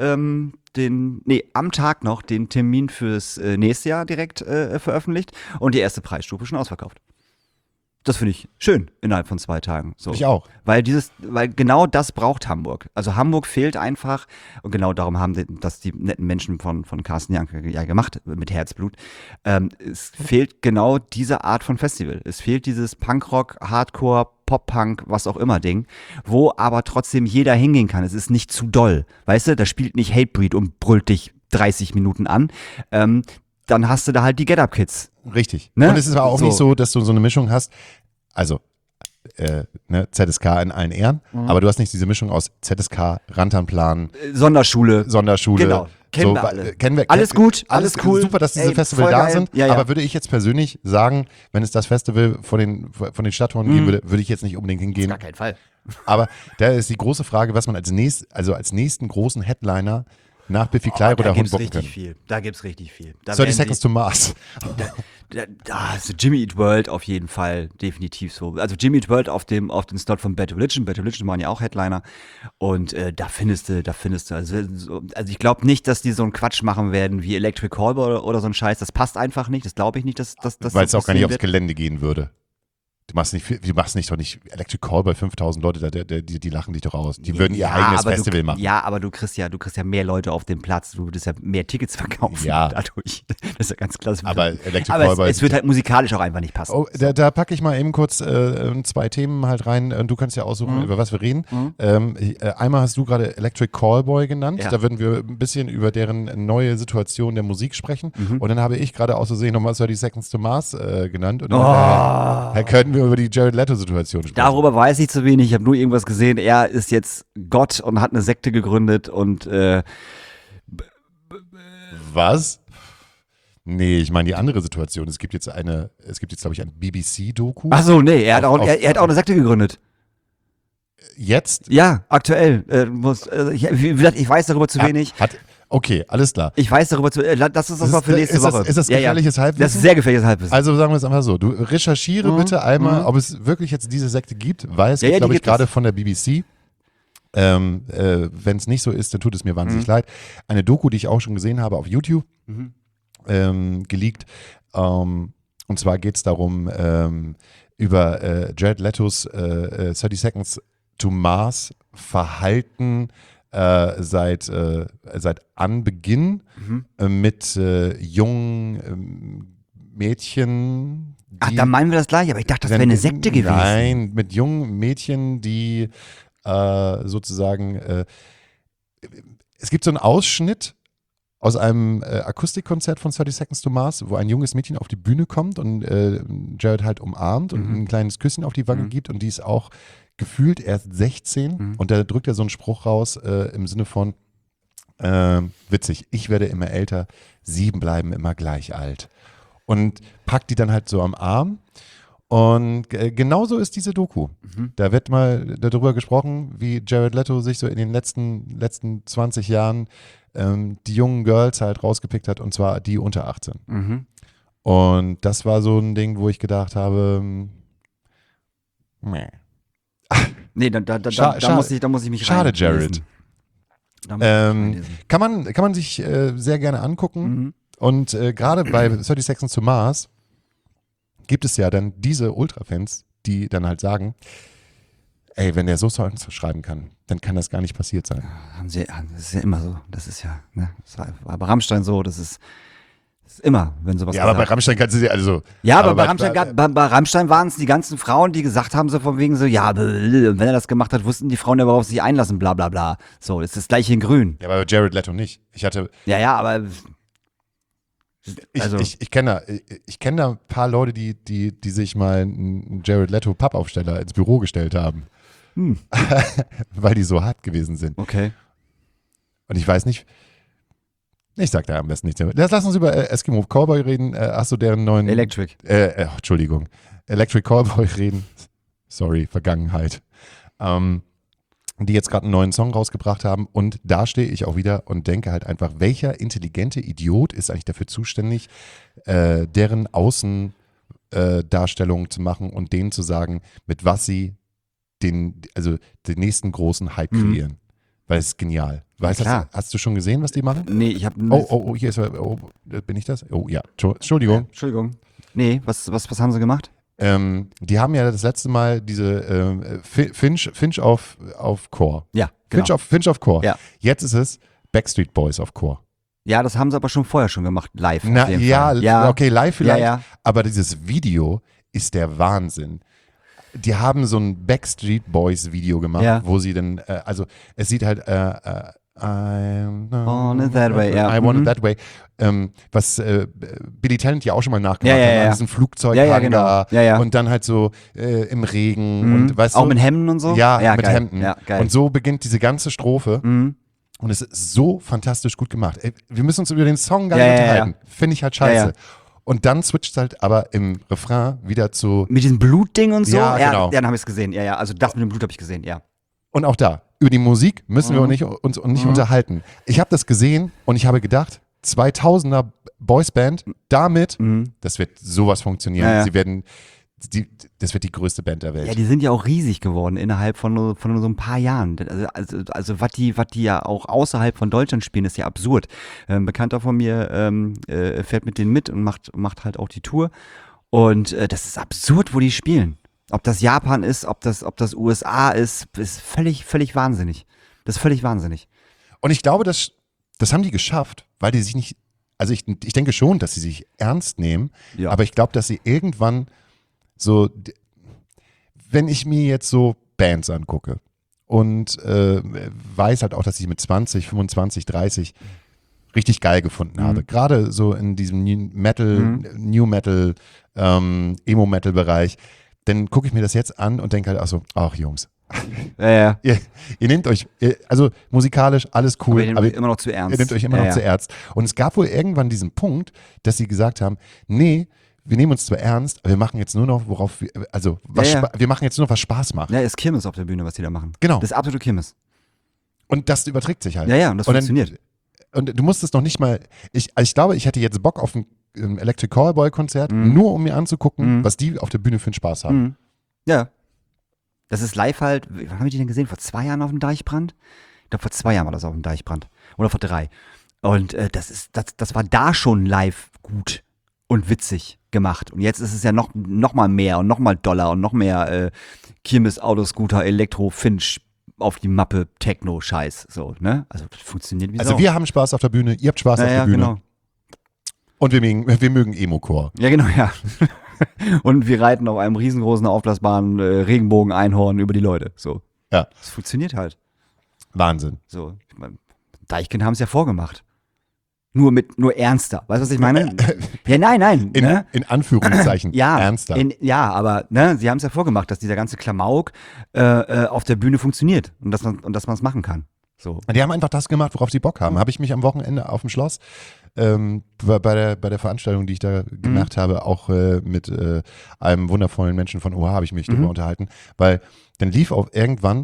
am Tag noch den Termin fürs nächste Jahr direkt veröffentlicht und die erste Preisstufe schon ausverkauft. Das finde ich schön innerhalb von 2 Tagen. So. Ich auch. Weil genau das braucht Hamburg. Also Hamburg fehlt einfach, und genau darum haben das die netten Menschen von Carsten Janke ja gemacht, mit Herzblut. Es fehlt genau diese Art von Festival. Es fehlt dieses Punkrock, Hardcore, Pop-Punk, was auch immer Ding, wo aber trotzdem jeder hingehen kann. Es ist nicht zu doll. Weißt du, da spielt nicht Hatebreed und brüllt dich 30 Minuten an. Dann hast du da halt die Get-Up-Kids. Richtig. Ne? Und es ist aber auch nicht so, dass du so eine Mischung hast, also ZSK in allen Ehren, aber du hast nicht diese Mischung aus ZSK, Rantanplan, Sonderschule. Genau. Kennen wir alle. Alles gut, alles cool. Super, dass diese Ey, Festivals voll da geil. sind, Ja, ja. aber würde ich jetzt persönlich sagen, wenn es das Festival von den Stadttouren geben würde, würde ich jetzt nicht unbedingt hingehen. Gar keinen Fall. Aber da ist die große Frage, was man als nächsten großen Headliner nach Biffy Clyro oder Hund bucken kann. Da gibt's richtig viel. Da 30 Seconds to Mars. Also Jimmy Eat World auf jeden Fall, definitiv so. Also Jimmy Eat World auf den Slot von Bad Religion. Bad Religion waren ja auch Headliner. Und da findest du. Also ich glaube nicht, dass die so einen Quatsch machen werden wie Electric Callboy oder so ein Scheiß. Das passt einfach nicht. Das glaube ich nicht, dass Weil es auch gar nicht aufs wird. Gelände gehen würde. Du machst doch nicht Electric Callboy, 5000 Leute, die lachen dich doch aus. Die würden ihr eigenes Festival machen. Ja, aber du kriegst ja mehr Leute auf den Platz. Du würdest ja mehr Tickets verkaufen dadurch. Das ist ja ganz klasse. Aber Electric Callboy. Es wird halt musikalisch auch einfach nicht passen. Oh, da packe ich mal eben kurz 2 Themen halt rein. Du kannst ja aussuchen, über was wir reden. Einmal hast du gerade Electric Callboy genannt. Ja. Da würden wir ein bisschen über deren neue Situation der Musik sprechen. Und dann habe ich gerade aus Versehen nochmal 30 Seconds to Mars genannt. Und dann können wir über die Jared Leto-Situation sprechen. Darüber weiß ich zu wenig. Ich habe nur irgendwas gesehen. Er ist jetzt Gott und hat eine Sekte gegründet und Was? Nee, ich meine die andere Situation. Es gibt jetzt, glaube ich, ein BBC-Doku. Ach so, nee, er hat auch eine Sekte gegründet. Jetzt? Ja, aktuell. Wie gesagt, ich weiß darüber zu wenig. Okay, alles klar. Ich weiß darüber zu wenig. Lass uns das mal für nächste Woche. Ist das gefährliches Halbwissen? Das ist sehr gefährliches Halbwissen. Also sagen wir es einfach so. Du recherchiere bitte einmal, ob es wirklich jetzt diese Sekte gibt, weil es gibt, glaube ich, gerade von der BBC. Wenn es nicht so ist, dann tut es mir wahnsinnig leid. Eine Doku, die ich auch schon gesehen habe auf YouTube, geleakt. Und zwar geht es darum, über Jared Letos 30 Seconds to Mars Verhalten seit Anbeginn mit jungen Mädchen. Ach, da meinen wir das gleich, aber ich dachte, das wäre eine Sekte gewesen. Nein, mit jungen Mädchen, die sozusagen es gibt so einen Ausschnitt aus einem Akustikkonzert von 30 Seconds to Mars, wo ein junges Mädchen auf die Bühne kommt und Jared halt umarmt und ein kleines Küsschen auf die Wange gibt und die ist auch gefühlt erst 16 und da drückt er so einen Spruch raus im Sinne von witzig, ich werde immer älter, 7 bleiben immer gleich alt. Und packt die dann halt so am Arm. Und genauso ist diese Doku. Da wird mal darüber gesprochen, wie Jared Leto sich so in den letzten 20 Jahren die jungen Girls halt rausgepickt hat, und zwar die unter 18. Und das war so ein Ding, wo ich gedacht habe, meh. Nee, da muss ich mich Schade, reinlesen. Jared. Kann man sich sehr gerne angucken. Und gerade bei 30 Seconds to Mars gibt es ja dann diese Ultra-Fans, die dann halt sagen, ey, wenn der so Songs schreiben kann, dann kann das gar nicht passiert sein. Das ist ja immer so. Das ist ja, ne? Das war bei Rammstein so, das ist immer, wenn sowas Ja, aber bei Rammstein kannst du dir, also. Ja, aber bei Rammstein waren es die ganzen Frauen, die gesagt haben, so von wegen so, ja, wenn er das gemacht hat, wussten die Frauen ja, worauf sie sich einlassen, bla bla bla. So, ist das gleiche in grün. Ja, aber bei Jared Leto nicht. Ja, aber also, ich kenne da ein paar Leute, die sich mal einen Jared Leto Pappaufsteller ins Büro gestellt haben. Weil die so hart gewesen sind. okay. Und ich weiß nicht, ich sag da am besten nichts mehr. Lass uns über Eskimo Callboy reden. Hast du deren neuen... Electric. Entschuldigung. Electric Callboy reden. Sorry, Vergangenheit. Die jetzt gerade einen neuen Song rausgebracht haben. Und da stehe ich auch wieder und denke halt einfach, welcher intelligente Idiot ist eigentlich dafür zuständig, deren Außendarstellung zu machen und denen zu sagen, mit was sie den nächsten großen Hype kreieren. Weil es ist genial. Hast du schon gesehen, was die machen? Nee, ich habe... Hier ist bin ich das? Oh ja, Entschuldigung. Entschuldigung. Nee, was haben sie gemacht? Die haben ja das letzte Mal diese Finch auf Core. Ja, genau. Finch auf Core. Ja. Jetzt ist es Backstreet Boys auf Core. Ja, das haben sie aber schon vorher schon gemacht, live. Okay, live vielleicht. Ja. Aber dieses Video ist der Wahnsinn. Die haben so ein Backstreet Boys Video gemacht, wo sie dann, es sieht halt I want it that way, ja. I want it that way. Was Billy Talent ja auch schon mal nachgemacht hat. Ja. Diesen Flugzeug genau. Und dann halt so im Regen. Und, weißt auch du, mit Hemden und so? Ja, mit geil. Hemden. Ja, geil. Und so beginnt diese ganze Strophe. Und es ist so fantastisch gut gemacht. Ey, wir müssen uns über den Song gar nicht unterhalten. Finde ich halt scheiße. Ja. Und dann switcht es halt aber im Refrain wieder zu... Mit diesem Blutding und so? Ja, genau. Ja, dann habe ich es gesehen. Ja. Also das mit dem Blut habe ich gesehen, ja. Und auch da, über die Musik müssen wir uns nicht unterhalten. Ich habe das gesehen und ich habe gedacht, 2000er Boysband, damit, das wird sowas funktionieren. Ja. Das wird die größte Band der Welt. Ja, die sind ja auch riesig geworden innerhalb von nur so ein paar Jahren. Also was die ja auch außerhalb von Deutschland spielen, ist ja absurd. Ein Bekannter von mir fährt mit denen mit und macht halt auch die Tour. Und das ist absurd, wo die spielen. Ob das Japan ist, ob das USA ist völlig wahnsinnig. Das ist völlig wahnsinnig. Und ich glaube, das haben die geschafft, weil die sich nicht, also ich denke schon, dass sie sich ernst nehmen, aber ich glaube, dass sie irgendwann so, wenn ich mir jetzt so Bands angucke und weiß halt auch, dass ich mit 20, 25, 30 richtig geil gefunden habe. Gerade so in diesem New Metal, Emo-Metal-Bereich, dann gucke ich mir das jetzt an und denke halt auch so, ach Jungs, Ja. ihr nehmt euch, also musikalisch alles cool, aber ihr nehmt immer noch zu ernst. Ihr nehmt euch immer noch zu ernst. Und es gab wohl irgendwann diesen Punkt, dass sie gesagt haben, nee, wir nehmen uns zwar ernst, aber wir machen jetzt nur noch, wir machen jetzt nur noch, was Spaß macht. Ja, ist Kirmes auf der Bühne, was die da machen. Genau. Das ist absolute Kirmes. Und das überträgt sich halt. Ja, und das funktioniert. Und du musst es noch nicht mal, ich glaube, ich hätte jetzt Bock auf ein Electric Callboy Konzert, nur um mir anzugucken, was die auf der Bühne für einen Spaß haben. Ja. Das ist live halt, wann haben wir die denn gesehen? Vor 2 Jahren auf dem Deichbrand? Ich glaube, vor 2 Jahren war das auf dem Deichbrand. Oder vor 3. Und das war da schon live gut und witzig gemacht. Und jetzt ist es ja noch mal mehr und noch mal doller und noch mehr Kirmes, Autoscooter, Elektro, Finch auf die Mappe, Techno-Scheiß. So, ne? Also das funktioniert wie Also Sau. wir haben Spaß auf der Bühne, ihr habt Spaß auf der Bühne. Genau. Und wir mögen Emo-Core. Ja, genau, ja. Und wir reiten auf einem riesengroßen, aufblasbaren Regenbogen-Einhorn über die Leute. So. Ja. Das funktioniert halt. Wahnsinn. So. Ich mein, Deichkind haben es ja vorgemacht. Nur ernster. Weißt du, was ich meine? Ja, nein. In Anführungszeichen ernster. Aber ne, sie haben es ja vorgemacht, dass dieser ganze Klamauk auf der Bühne funktioniert und dass man es machen kann. So. Die haben einfach das gemacht, worauf sie Bock haben. Habe ich mich am Wochenende auf dem Schloss bei der Veranstaltung, die ich da gemacht habe, auch mit einem wundervollen Menschen von OH habe ich mich darüber unterhalten, weil dann lief auch irgendwann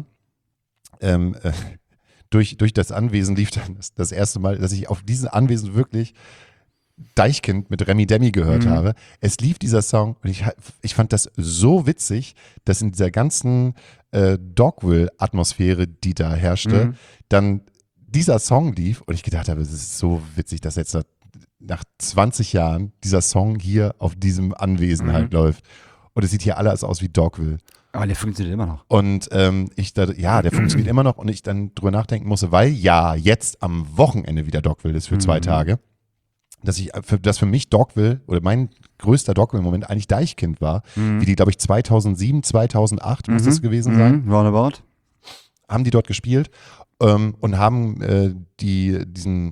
durch das Anwesen lief dann das erste Mal, dass ich auf diesem Anwesen wirklich Deichkind mit Remi Demi gehört habe. Es lief dieser Song und ich fand das so witzig, dass in dieser ganzen Dogville-Atmosphäre, die da herrschte, dann dieser Song lief und ich gedacht habe, es ist so witzig, dass jetzt nach 20 Jahren dieser Song hier auf diesem Anwesen halt läuft. Und es sieht hier alles aus wie Dogville. Aber der funktioniert immer noch. Und der funktioniert immer noch und ich dann drüber nachdenken musste, weil ja jetzt am Wochenende wieder Dogville ist für 2 Tage, dass für mich Dogville oder mein größter Dogville-Moment eigentlich Deichkind war, wie die, glaube ich, 2007, 2008 muss das gewesen sein. Roundabout. Haben die dort gespielt und haben diesen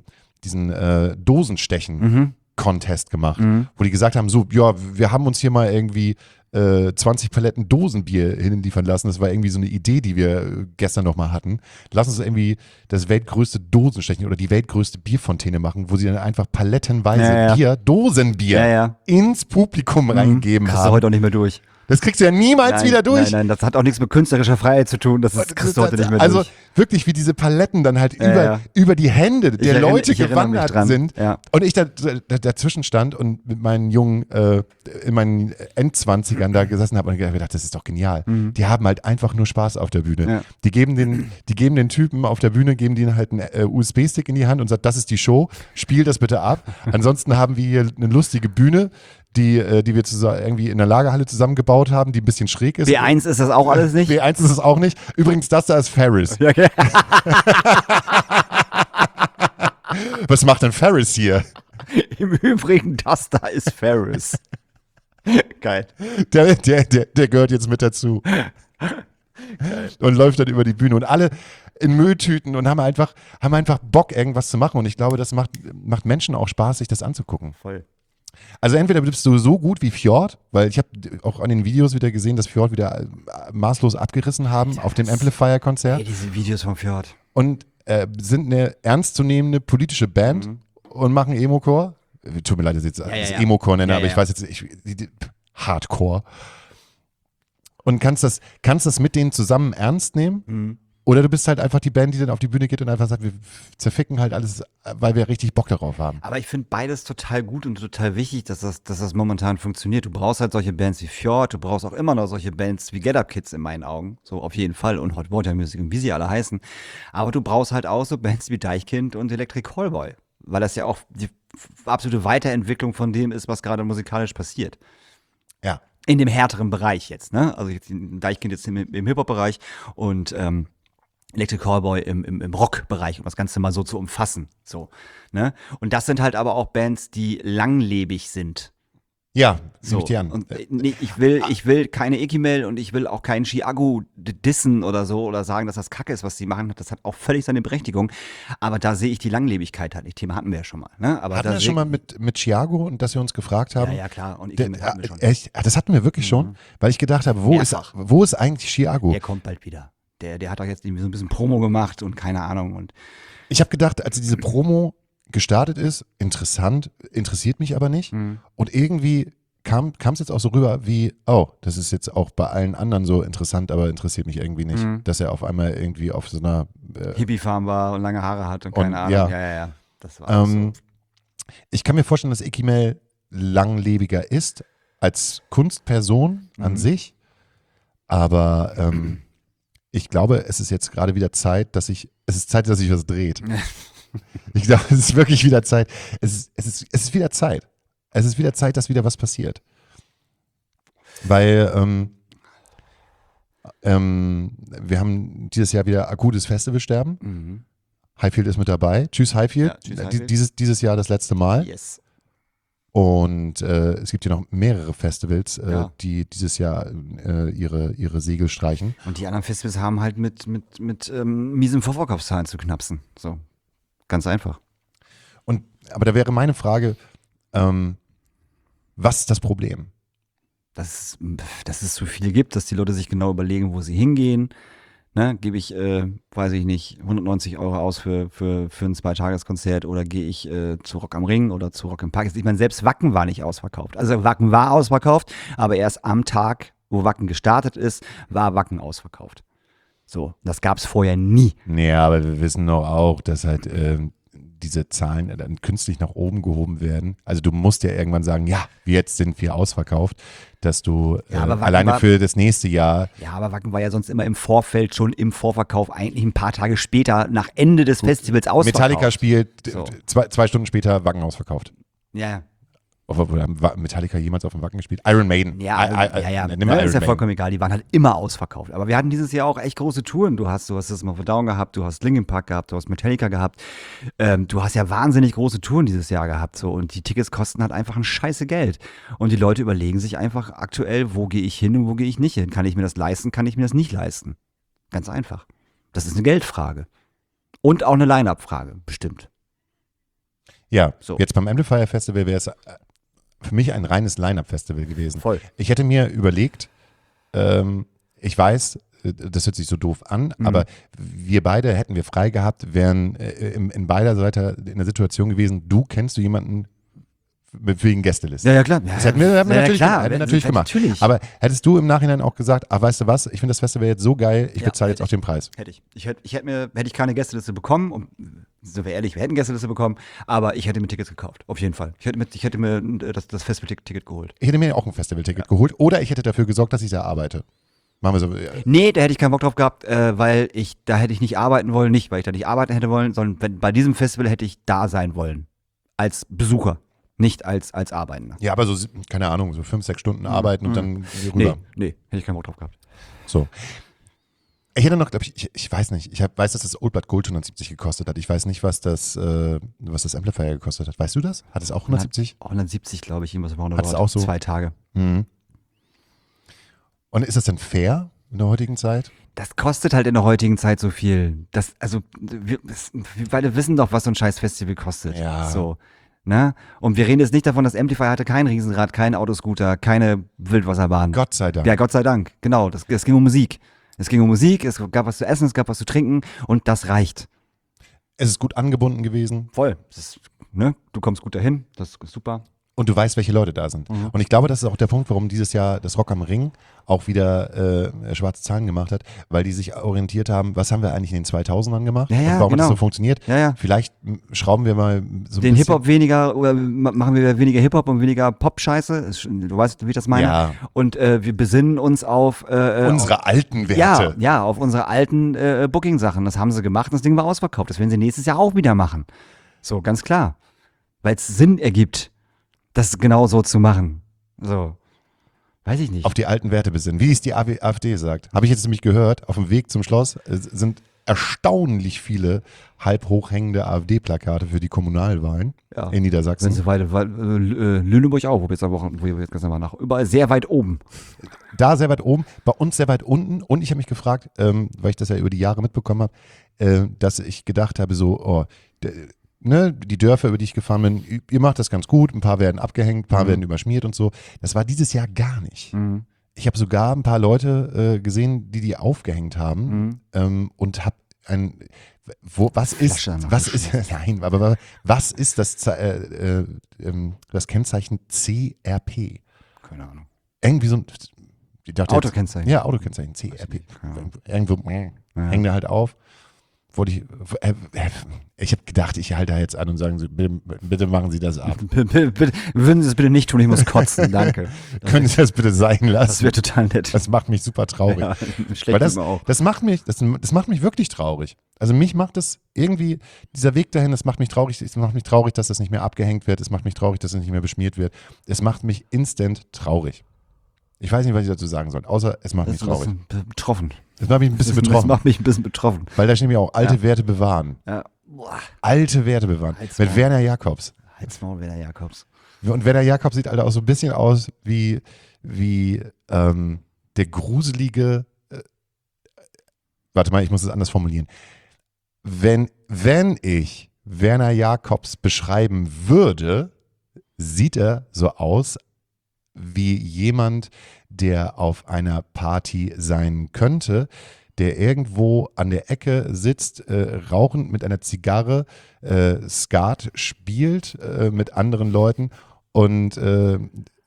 Dosenstechen-Contest gemacht, wo die gesagt haben, so, ja, wir haben uns hier mal irgendwie 20 Paletten Dosenbier hinliefern lassen. Das war irgendwie so eine Idee, die wir gestern nochmal hatten. Lass uns irgendwie das weltgrößte Dosenstechen oder die weltgrößte Bierfontäne machen, wo sie dann einfach palettenweise Dosenbier ins Publikum reingegeben Kriegst haben. du heute auch nicht mehr durch. Das kriegst du ja niemals wieder durch. Nein, das hat auch nichts mit künstlerischer Freiheit zu tun. Das kriegst du heute nicht mehr durch. Also wirklich, wie diese Paletten dann halt über die Hände der Leute gewandert sind. Ja. Und ich dazwischen stand und mit meinen jungen, in meinen Endzwanzigern da gesessen habe und gedacht, das ist doch genial. Die haben halt einfach nur Spaß auf der Bühne. Ja. Die geben den Typen auf der Bühne, geben denen halt einen USB-Stick in die Hand und sagt, das ist die Show, spiel das bitte ab. Ansonsten haben wir hier eine lustige Bühne, die wir irgendwie in der Lagerhalle zusammengebaut haben, die ein bisschen schräg ist. B1 ist das auch alles nicht? B1 ist es auch nicht. Übrigens, das da ist Ferris. Okay. Was macht denn Ferris hier? Im Übrigen, das da ist Ferris. Geil. Der gehört jetzt mit dazu. Und läuft dann über die Bühne und alle in Mülltüten und haben einfach Bock, irgendwas zu machen. Und ich glaube, das macht Menschen auch Spaß, sich das anzugucken. Voll. Also entweder bist du so gut wie Fjord, weil ich habe auch an den Videos wieder gesehen, dass Fjord wieder maßlos abgerissen haben auf dem Amplifier-Konzert. Ey, diese Videos von Fjord. Und sind eine ernstzunehmende politische Band und machen Emo-Core. Tut mir leid, dass ich jetzt Emo-Core nenne, aber ich weiß jetzt, Hardcore. Und kannst das mit denen zusammen ernst nehmen? Oder du bist halt einfach die Band, die dann auf die Bühne geht und einfach sagt, wir zerficken halt alles, weil wir richtig Bock darauf haben. Aber ich finde beides total gut und total wichtig, dass das momentan funktioniert. Du brauchst halt solche Bands wie Fjord, du brauchst auch immer noch solche Bands wie Get Up Kids in meinen Augen. So auf jeden Fall und Hot Water Music und wie sie alle heißen. Aber du brauchst halt auch so Bands wie Deichkind und Electric Callboy. Weil das ja auch die absolute Weiterentwicklung von dem ist, was gerade musikalisch passiert. Ja. In dem härteren Bereich jetzt, ne? Also jetzt Deichkind jetzt im Hip-Hop-Bereich und Electric Callboy im Rock-Bereich, um das Ganze mal so zu umfassen. So, ne? Und das sind halt aber auch Bands, die langlebig sind. Ja, so. Nehme ich dir an. Und ich will keine Ikimel und ich will auch keinen Chiago dissen oder so oder sagen, dass das Kacke ist, was die machen. Das hat auch völlig seine Berechtigung. Aber da sehe ich die Langlebigkeit halt nicht. Thema hatten wir ja schon mal. Ne? Aber hatten wir schon mal mit Chiago und dass wir uns gefragt haben? Ja, klar. Und Ikimel hatten wir schon. Echt? Das hatten wir wirklich schon, weil ich gedacht habe, wo ist eigentlich Chiago? Der kommt bald wieder. Der hat doch jetzt irgendwie so ein bisschen Promo gemacht und keine Ahnung. Und ich habe gedacht, als diese Promo gestartet ist, interessant, interessiert mich aber nicht. Und irgendwie kam es jetzt auch so rüber wie, oh, das ist jetzt auch bei allen anderen so interessant, aber interessiert mich irgendwie nicht, dass er auf einmal irgendwie auf so einer Hippie-Farm war und lange Haare hat und keine Ahnung. Ja. Das war so. Ich kann mir vorstellen, dass Ikimel langlebiger ist als Kunstperson an sich, aber ich glaube, es ist jetzt gerade wieder Zeit, dass sich was dreht. Ich glaube, es ist wirklich wieder Zeit. Es ist wieder Zeit. Es ist wieder Zeit, dass wieder was passiert. Weil wir haben dieses Jahr wieder akutes Festivalsterben. Highfield ist mit dabei. Tschüss Highfield. Ja, tschüss, Highfield. Dieses Jahr das letzte Mal. Yes. Und es gibt ja noch mehrere Festivals, die dieses Jahr ihre Segel streichen. Und die anderen Festivals haben halt mit miesen Vorverkaufszahlen zu knapsen. So, ganz einfach. Aber da wäre meine Frage, was ist das Problem? Dass es so viele gibt, dass die Leute sich genau überlegen, wo sie hingehen. Ne, gebe ich, weiß ich nicht, 190 € aus für ein 2-Tages-Konzert oder gehe ich zu Rock am Ring oder zu Rock im Park. Ich meine, selbst Wacken war nicht ausverkauft. Also Wacken war ausverkauft, aber erst am Tag, wo Wacken gestartet ist, war Wacken ausverkauft. So, das gab es vorher nie. Naja, aber wir wissen doch auch, dass halt diese Zahlen dann künstlich nach oben gehoben werden. Also du musst ja irgendwann sagen, ja, jetzt sind wir ausverkauft, dass du alleine für das nächste Jahr. Ja, aber Wacken war ja sonst immer im Vorfeld schon im Vorverkauf, eigentlich ein paar Tage später, nach Ende des Festivals ausverkauft. Metallica spielt, so. 2 Stunden später Wacken ausverkauft. Ja. Obwohl, haben Metallica jemals auf dem Wacken gespielt? Iron Maiden. Ja, Nimm mal ist ja Iron vollkommen egal. Die waren halt immer ausverkauft. Aber wir hatten dieses Jahr auch echt große Touren. Du hast System of a Down gehabt, du hast Linkin Park gehabt, du hast Metallica gehabt. Du hast ja wahnsinnig große Touren dieses Jahr gehabt. So. Und die Tickets kosten halt einfach ein scheiße Geld. Und die Leute überlegen sich einfach aktuell, wo gehe ich hin und wo gehe ich nicht hin? Kann ich mir das leisten, kann ich mir das nicht leisten? Ganz einfach. Das ist eine Geldfrage. Und auch eine Line-Up-Frage, bestimmt. Ja, So. Jetzt beim Amplifier Festival wäre es für mich ein reines Line-Up-Festival gewesen. Voll. Ich hätte mir überlegt, ich weiß, das hört sich so doof an, aber wir beide, hätten wir frei gehabt, wären in beider Seite in der Situation gewesen, kennst du jemanden wegen Gästeliste? Ja, klar. Das hätten wir natürlich, klar. hätten wir natürlich gemacht. Natürlich. Aber hättest du im Nachhinein auch gesagt, weißt du was, ich finde das Festival jetzt so geil, ich bezahle jetzt auch den Preis. Hätte ich. Hätte ich keine Gästeliste bekommen, und sind wir ehrlich, wir hätten Gästeliste bekommen, aber ich hätte mir Tickets gekauft, auf jeden Fall. Ich hätte mir das Festival-Ticket geholt. Ich hätte mir auch ein Festival-Ticket geholt oder ich hätte dafür gesorgt, dass ich da arbeite. Machen wir so. Nee, da hätte ich keinen Bock drauf gehabt, weil da hätte ich nicht arbeiten wollen, nicht weil ich da nicht arbeiten hätte wollen, sondern bei diesem Festival hätte ich da sein wollen. Als Besucher, nicht als Arbeitender. Ja, aber so, keine Ahnung, so 5-6 Stunden arbeiten und dann rüber. Nee, hätte ich keinen Bock drauf gehabt. So. Ich hätte noch, glaube ich weiß nicht, weiß, dass das Old Blood Gold 170 gekostet hat. Ich weiß nicht, was das Amplifier gekostet hat. Weißt du das? Hat es auch 170? 170, glaube ich, irgendwas war Hat es auch so? 2 Tage. Mhm. Und ist das denn fair in der heutigen Zeit? Das kostet halt in der heutigen Zeit so viel. Wir beide wissen doch, was so ein scheiß Festival kostet. Ja. So, ne? Und wir reden jetzt nicht davon, dass Amplifier hatte kein Riesenrad, kein Autoscooter, keine Wildwasserbahn. Gott sei Dank. Ja, Gott sei Dank. Genau. Es ging um Musik. Es gab was zu essen, es gab was zu trinken und das reicht. Es ist gut angebunden gewesen. Voll. Du kommst gut dahin, das ist super. Und du weißt, welche Leute da sind. Und ich glaube, das ist auch der Punkt, warum dieses Jahr das Rock am Ring auch wieder schwarze Zahlen gemacht hat, weil die sich orientiert haben, was haben wir eigentlich in den 2000ern gemacht Ja, und warum hat das genau. so funktioniert. Ja. Vielleicht schrauben wir mal so ein Den bisschen. Hip-Hop weniger, oder machen wir weniger Hip-Hop und weniger Pop-Scheiße. Du weißt, wie ich das meine. Ja. Und wir besinnen uns auf Unsere alten Werte. Ja, auf unsere alten Booking-Sachen. Das haben sie gemacht und das Ding war ausverkauft. Das werden sie nächstes Jahr auch wieder machen. So, ganz klar. Weil es Sinn ergibt, das genau so zu machen. So. Weiß ich nicht. Auf die alten Werte besinnen. Wie es die AfD sagt. Habe ich jetzt nämlich gehört, auf dem Weg zum Schloss sind erstaunlich viele halb hochhängende AfD-Plakate für die Kommunalwahlen in Niedersachsen. Wenn sie Lüneburg auch, wo wir jetzt gestern waren, nach überall sehr weit oben. Da sehr weit oben, bei uns sehr weit unten. Und ich habe mich gefragt, weil ich das ja über die Jahre mitbekommen habe, dass ich gedacht habe, die Dörfer, über die ich gefahren bin, ihr macht das ganz gut, ein paar werden abgehängt, ein paar werden überschmiert und so. Das war dieses Jahr gar nicht. Ich habe sogar ein paar Leute gesehen, die aufgehängt haben und habe was ist das Kennzeichen CRP? Keine Ahnung. Irgendwie so ein Autokennzeichen. Ja, Autokennzeichen, CRP. Irgendwo hängen da halt auf. Ich habe gedacht, ich halte da jetzt an und sagen Sie, bitte machen Sie das ab. Würden Sie es bitte nicht tun, ich muss kotzen, danke. Können Sie das bitte sein lassen? Das wäre total nett. Das macht mich super traurig. Ja, Weil das macht mich wirklich traurig. Also mich macht das irgendwie, dieser Weg dahin, das macht mich traurig. Es macht mich traurig, dass das nicht mehr abgehängt wird. Es macht mich traurig, dass es nicht mehr beschmiert wird. Es macht mich instant traurig. Ich weiß nicht, was ich dazu sagen soll, außer es macht mich traurig. Betroffen. Das macht mich ein bisschen betroffen. Das macht mich ein bisschen betroffen. Weil da stehen ja auch alte Werte bewahren. Ja. Alte Werte bewahren. Halsmaul. Mit Werner Jacobs. Halsmaul Werner Jacobs. Und Werner Jacobs sieht Alter auch so ein bisschen aus wie der gruselige, warte mal, ich muss es anders formulieren. Wenn ich Werner Jacobs beschreiben würde, sieht er so aus wie jemand, der auf einer Party sein könnte, der irgendwo an der Ecke sitzt, rauchend mit einer Zigarre, Skat spielt mit anderen Leuten und so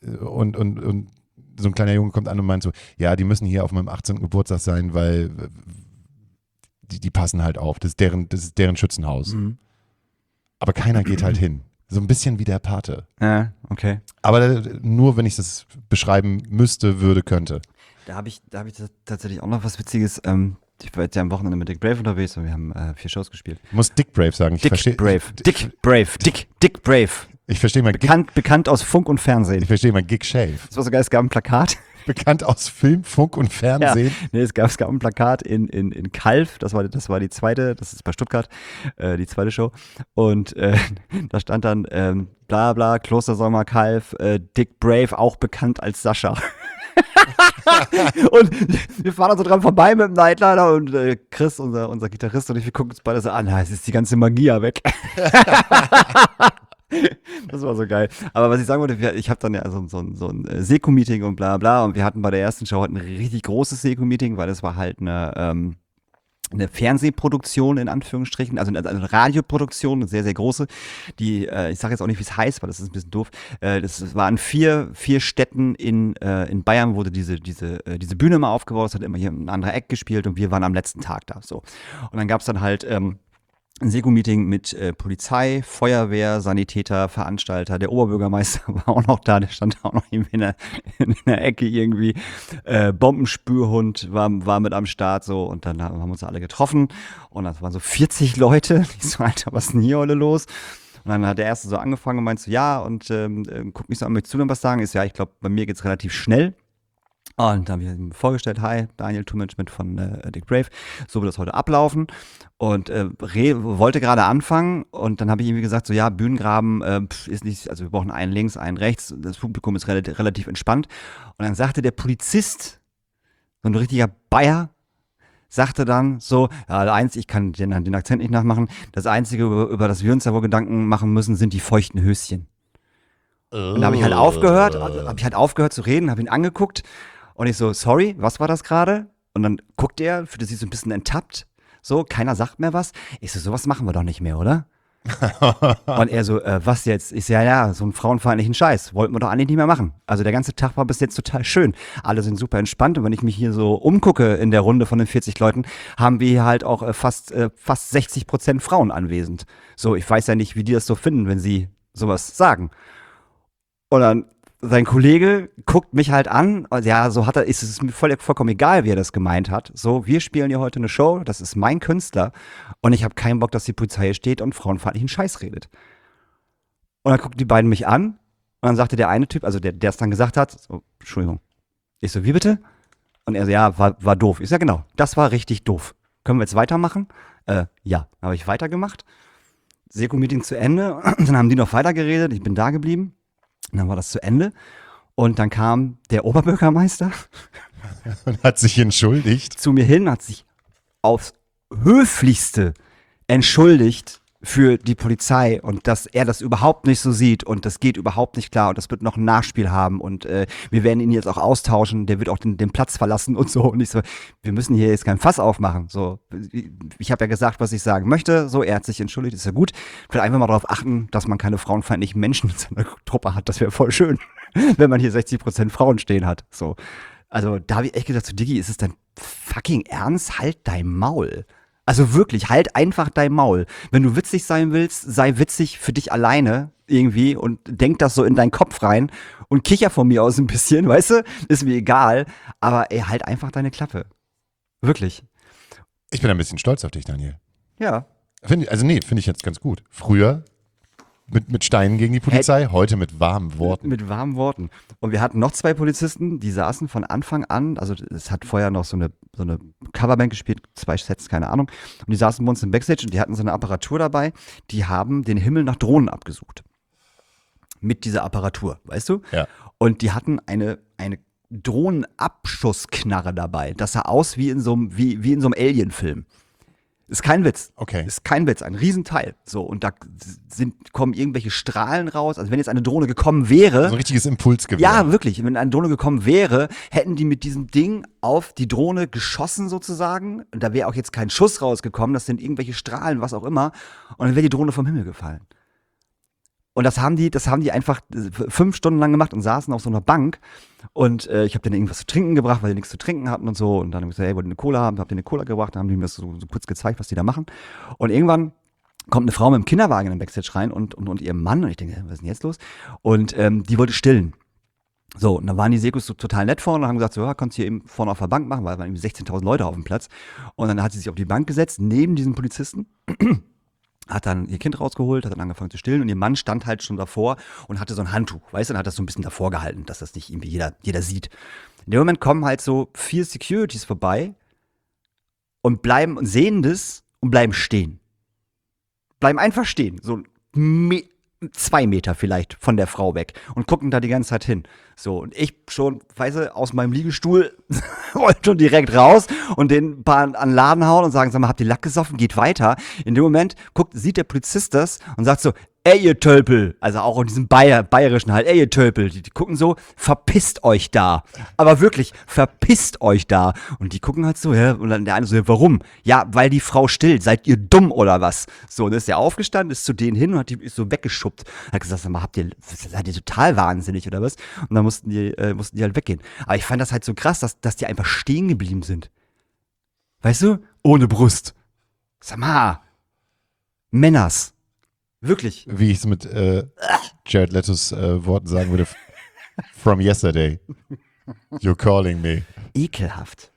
ein kleiner Junge kommt an und meint so, ja, die müssen hier auf meinem 18. Geburtstag sein, weil die passen halt auf. Das ist deren Schützenhaus. Aber keiner geht halt hin. So ein bisschen wie der Pate. Ja, okay. Aber nur, wenn ich das beschreiben müsste, könnte. Da habe ich tatsächlich auch noch was Witziges. Ich war jetzt ja am Wochenende mit Dick Brave unterwegs und wir haben 4 Shows gespielt. Du musst Dick Brave sagen. Dick Brave. Ich verstehe mal bekannt aus Funk und Fernsehen. Ich verstehe mal Gig Shave. Das war sogar, es gab ein Plakat. Bekannt aus Film, Funk und Fernsehen. Ja. Nee, es gab ein Plakat in Calw, das war die zweite, das ist bei Stuttgart, die zweite Show. Und da stand dann bla bla, Klostersommer Calw, Dick Brave, auch bekannt als Sascha. Und wir fahren da so dran vorbei mit dem Nightliner und Chris, unser Gitarrist, und ich, wir gucken uns beide so an, es ist die ganze Magie ja weg. Das war so geil. Aber was ich sagen wollte, ich habe dann ja so ein Seko-Meeting und bla bla, und wir hatten bei der ersten Show halt ein richtig großes Seko-Meeting, weil es war halt eine Fernsehproduktion in Anführungsstrichen, also eine Radioproduktion, eine sehr, sehr große, die, ich sage jetzt auch nicht, wie es heißt, weil das ist ein bisschen doof, das war an vier Städten in Bayern, wurde diese Bühne immer aufgebaut, es hat immer hier ein anderer Act gespielt und wir waren am letzten Tag da, so. Und dann gab es dann halt ein Seko-Meeting mit Polizei, Feuerwehr, Sanitäter, Veranstalter. Der Oberbürgermeister war auch noch da, der stand auch noch irgendwie in der Ecke irgendwie. Bombenspürhund war mit am Start, so, und dann haben wir uns alle getroffen und das waren so 40 Leute. Ich so, Alter, was ist denn hier heute los? Und dann hat der Erste so angefangen und meinte so, ja, und guck mich so an, möchtest du denn was sagen? Ist ja, ich glaube, bei mir geht's relativ schnell. Und dann habe ich mir vorgestellt, hi, Daniel Tourmanagement von Dick Brave, so wird das heute ablaufen. Und wollte gerade anfangen und dann habe ich irgendwie gesagt, so ja, Bühnengraben ist nicht, also wir brauchen einen links, einen rechts, das Publikum ist relativ entspannt. Und dann sagte der Polizist, so ein richtiger Bayer, sagte dann so, ja, ich kann den Akzent nicht nachmachen, das Einzige, über das wir uns ja wohl Gedanken machen müssen, sind die feuchten Höschen. Und da habe ich halt aufgehört zu reden, habe ihn angeguckt und ich so, sorry, was war das gerade? Und dann guckt er, fühlte sich so ein bisschen enttappt, so, keiner sagt mehr was. Ich so, sowas machen wir doch nicht mehr, oder? Und er so, was jetzt? Ich so, ja, so einen frauenfeindlichen Scheiß wollten wir doch eigentlich nicht mehr machen. Also der ganze Tag war bis jetzt total schön. Alle sind super entspannt und wenn ich mich hier so umgucke in der Runde von den 40 Leuten, haben wir hier halt auch fast 60% Frauen anwesend. So, ich weiß ja nicht, wie die das so finden, wenn sie sowas sagen. Und dann sein Kollege guckt mich halt an, ja, so ist es mir vollkommen egal, wie er das gemeint hat. So, wir spielen hier heute eine Show, das ist mein Künstler und ich habe keinen Bock, dass die Polizei hier steht und frauenfeindlichen Scheiß redet. Und dann gucken die beiden mich an und dann sagte der eine Typ, also der es dann gesagt hat, so, Entschuldigung. Ich so, wie bitte? Und er so, ja, war doof. Ich so, ja genau, das war richtig doof. Können wir jetzt weitermachen? Ja, habe ich weitergemacht. Seko-Meeting zu Ende, dann haben die noch weitergeredet, ich bin da geblieben. Und dann war das zu Ende und dann kam der Oberbürgermeister und hat sich entschuldigt. Zu mir hin, hat sich aufs Höflichste entschuldigt für die Polizei und dass er das überhaupt nicht so sieht und das geht überhaupt nicht klar und das wird noch ein Nachspiel haben und wir werden ihn jetzt auch austauschen, der wird auch den Platz verlassen und so. Und ich so, wir müssen hier jetzt kein Fass aufmachen. So, ich habe ja gesagt, was ich sagen möchte. So, er hat sich entschuldigt, ist ja gut. Ich will einfach mal darauf achten, dass man keine frauenfeindlichen Menschen in seiner Truppe hat. Das wäre voll schön, wenn man hier 60% Frauen stehen hat. So, also da habe ich echt gedacht, so Diggi, ist es dein fucking Ernst? Halt dein Maul. Also wirklich, halt einfach dein Maul. Wenn du witzig sein willst, sei witzig für dich alleine irgendwie und denk das so in deinen Kopf rein und kicher von mir aus ein bisschen, weißt du? Ist mir egal, aber ey, halt einfach deine Klappe. Wirklich. Ich bin ein bisschen stolz auf dich, Daniel. Ja. Finde ich jetzt ganz gut. Früher mit Steinen gegen die Polizei, heute mit warmen Worten. Mit warmen Worten. Und wir hatten noch 2 Polizisten, die saßen von Anfang an, also es hat vorher noch so eine Coverband gespielt, 2 Sets, keine Ahnung. Und die saßen bei uns im Backstage und die hatten so eine Apparatur dabei, die haben den Himmel nach Drohnen abgesucht. Mit dieser Apparatur, weißt du? Ja. Und die hatten eine Drohnenabschussknarre dabei. Das sah aus wie in so einem Alien-Film. Ist kein Witz. Okay. Ist kein Witz, ein Riesenteil. So, und da kommen irgendwelche Strahlen raus. Also wenn jetzt eine Drohne gekommen wäre. So ein richtiges Impulsgewehr. Ja, wirklich. Wenn eine Drohne gekommen wäre, hätten die mit diesem Ding auf die Drohne geschossen sozusagen. Und da wäre auch jetzt kein Schuss rausgekommen. Das sind irgendwelche Strahlen, was auch immer. Und dann wäre die Drohne vom Himmel gefallen. Und das haben die einfach 5 Stunden lang gemacht und saßen auf so einer Bank. Und ich habe denen irgendwas zu trinken gebracht, weil die nichts zu trinken hatten und so. Und dann habe ich gesagt, hey, wollt ihr eine Cola haben? Hab denen eine Cola gebracht. Dann haben die mir das so kurz gezeigt, was die da machen. Und irgendwann kommt eine Frau mit dem Kinderwagen in den Backstage rein und ihr Mann. Und ich denke, was ist denn jetzt los? Und die wollte stillen. So, und dann waren die Sekos so total nett vorne und haben gesagt, so, ja, kannst du hier eben vorne auf der Bank machen, weil es waren irgendwie 16.000 Leute auf dem Platz. Und dann hat sie sich auf die Bank gesetzt, neben diesem Polizisten. hat dann ihr Kind rausgeholt, hat dann angefangen zu stillen und ihr Mann stand halt schon davor und hatte so ein Handtuch, weißt du, und hat das so ein bisschen davor gehalten, dass das nicht irgendwie jeder sieht. In dem Moment kommen halt so 4 Securities vorbei und sehen das und bleiben stehen. Bleiben einfach stehen, so 2 Meter vielleicht von der Frau weg und gucken da die ganze Zeit hin. So, und ich schon, weißt du, aus meinem Liegestuhl wollte schon direkt raus und den paar an den Laden hauen und sagen, sag mal, habt ihr Lack gesoffen? Geht weiter. In dem Moment sieht der Polizist das und sagt so, ey, ihr Tölpel, also auch in diesem bayerischen halt, ey, ihr Tölpel, die gucken so, verpisst euch da. Aber wirklich, verpisst euch da. Und die gucken halt so, ja, und dann der eine so, ja, warum? Ja, weil die Frau stillt, seid ihr dumm oder was? So, und dann ist er aufgestanden, ist zu denen hin und ist so weggeschubbt. Hat gesagt, sag mal, seid ihr total wahnsinnig oder was? Und dann mussten die halt weggehen. Aber ich fand das halt so krass, dass die einfach stehen geblieben sind. Weißt du? Ohne Brust. Sag mal, Männers. Wirklich. Wie ich es mit Jared Letos Worten sagen würde, from yesterday. You're calling me. Ekelhaft.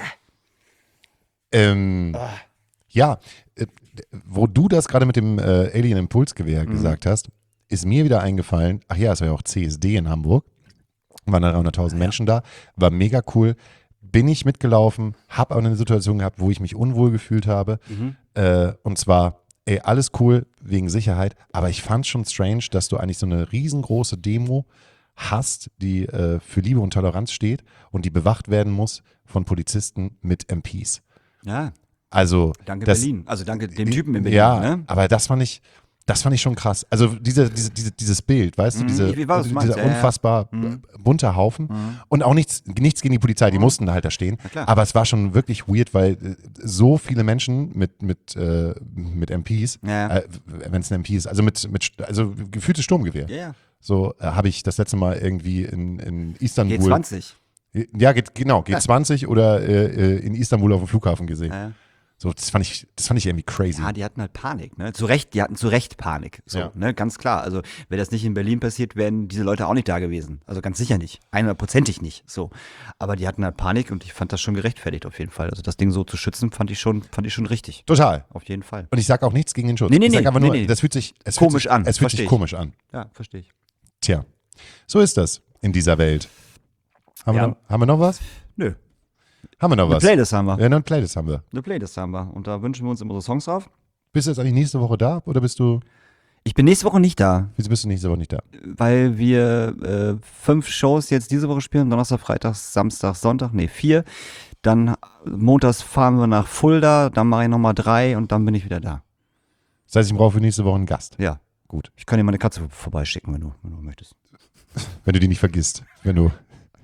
Ja, wo du das gerade mit dem Alien-Impulsgewehr gesagt hast, ist mir wieder eingefallen, ach ja, es war ja auch CSD in Hamburg, waren da 300.000 Menschen da, war mega cool, bin ich mitgelaufen, habe aber eine Situation gehabt, wo ich mich unwohl gefühlt habe, und zwar, ey, alles cool wegen Sicherheit, aber ich fand schon strange, dass du eigentlich so eine riesengroße Demo hast, die für Liebe und Toleranz steht und die bewacht werden muss von Polizisten mit MPs. Ja. Also danke Berlin. Also danke dem Typen in Berlin. Ja, ne? aber das fand ich schon krass. Also dieses Bild, weißt du, dieser unfassbar bunter Haufen und auch nichts gegen die Polizei, die mussten halt da stehen. Aber es war schon wirklich weird, weil so viele Menschen mit MPs, wenn es ein MP ist, also gefühltes Sturmgewehr. Ja. So habe ich das letzte Mal irgendwie in Istanbul. G20. Ja, G20 oder in Istanbul auf dem Flughafen gesehen. Ja. So, das fand ich irgendwie crazy. Ja, die hatten halt Panik, ne? Die hatten zu Recht Panik. So, Ja. ne? Ganz klar. Also, wäre das nicht in Berlin passiert, wären diese Leute auch nicht da gewesen. Also ganz sicher nicht. 100%ig nicht. So. Aber die hatten halt Panik und ich fand das schon gerechtfertigt auf jeden Fall. Also das Ding so zu schützen, fand ich schon richtig. Total. Auf jeden Fall. Und ich sage auch nichts gegen den Schutz. Nee, ich sage einfach nur, nee. das fühlt sich Komisch an. Es fühlt Versteh sich ich. komisch an. Ja, verstehe ich. Tja, so ist das in dieser Welt. Haben wir noch was? Nö. Haben wir noch Eine was? Playlist haben wir. Ja, noch eine Playlist haben wir. Eine Playlist haben wir. Und da wünschen wir uns immer so Songs drauf. Bist du jetzt eigentlich nächste Woche da oder bist du, Ich bin nächste Woche nicht da, wieso bist du nächste Woche nicht da? weil wir 5 Shows jetzt diese Woche spielen. Donnerstag, Freitag, Samstag, Sonntag. 4. Dann montags fahren wir nach Fulda. Dann mache ich nochmal 3 und dann bin ich wieder da. Das heißt, ich brauche für nächste Woche einen Gast. Ja. Gut. Ich kann dir meine Katze vorbeischicken, wenn du möchtest. Wenn du die nicht vergisst. Wenn du.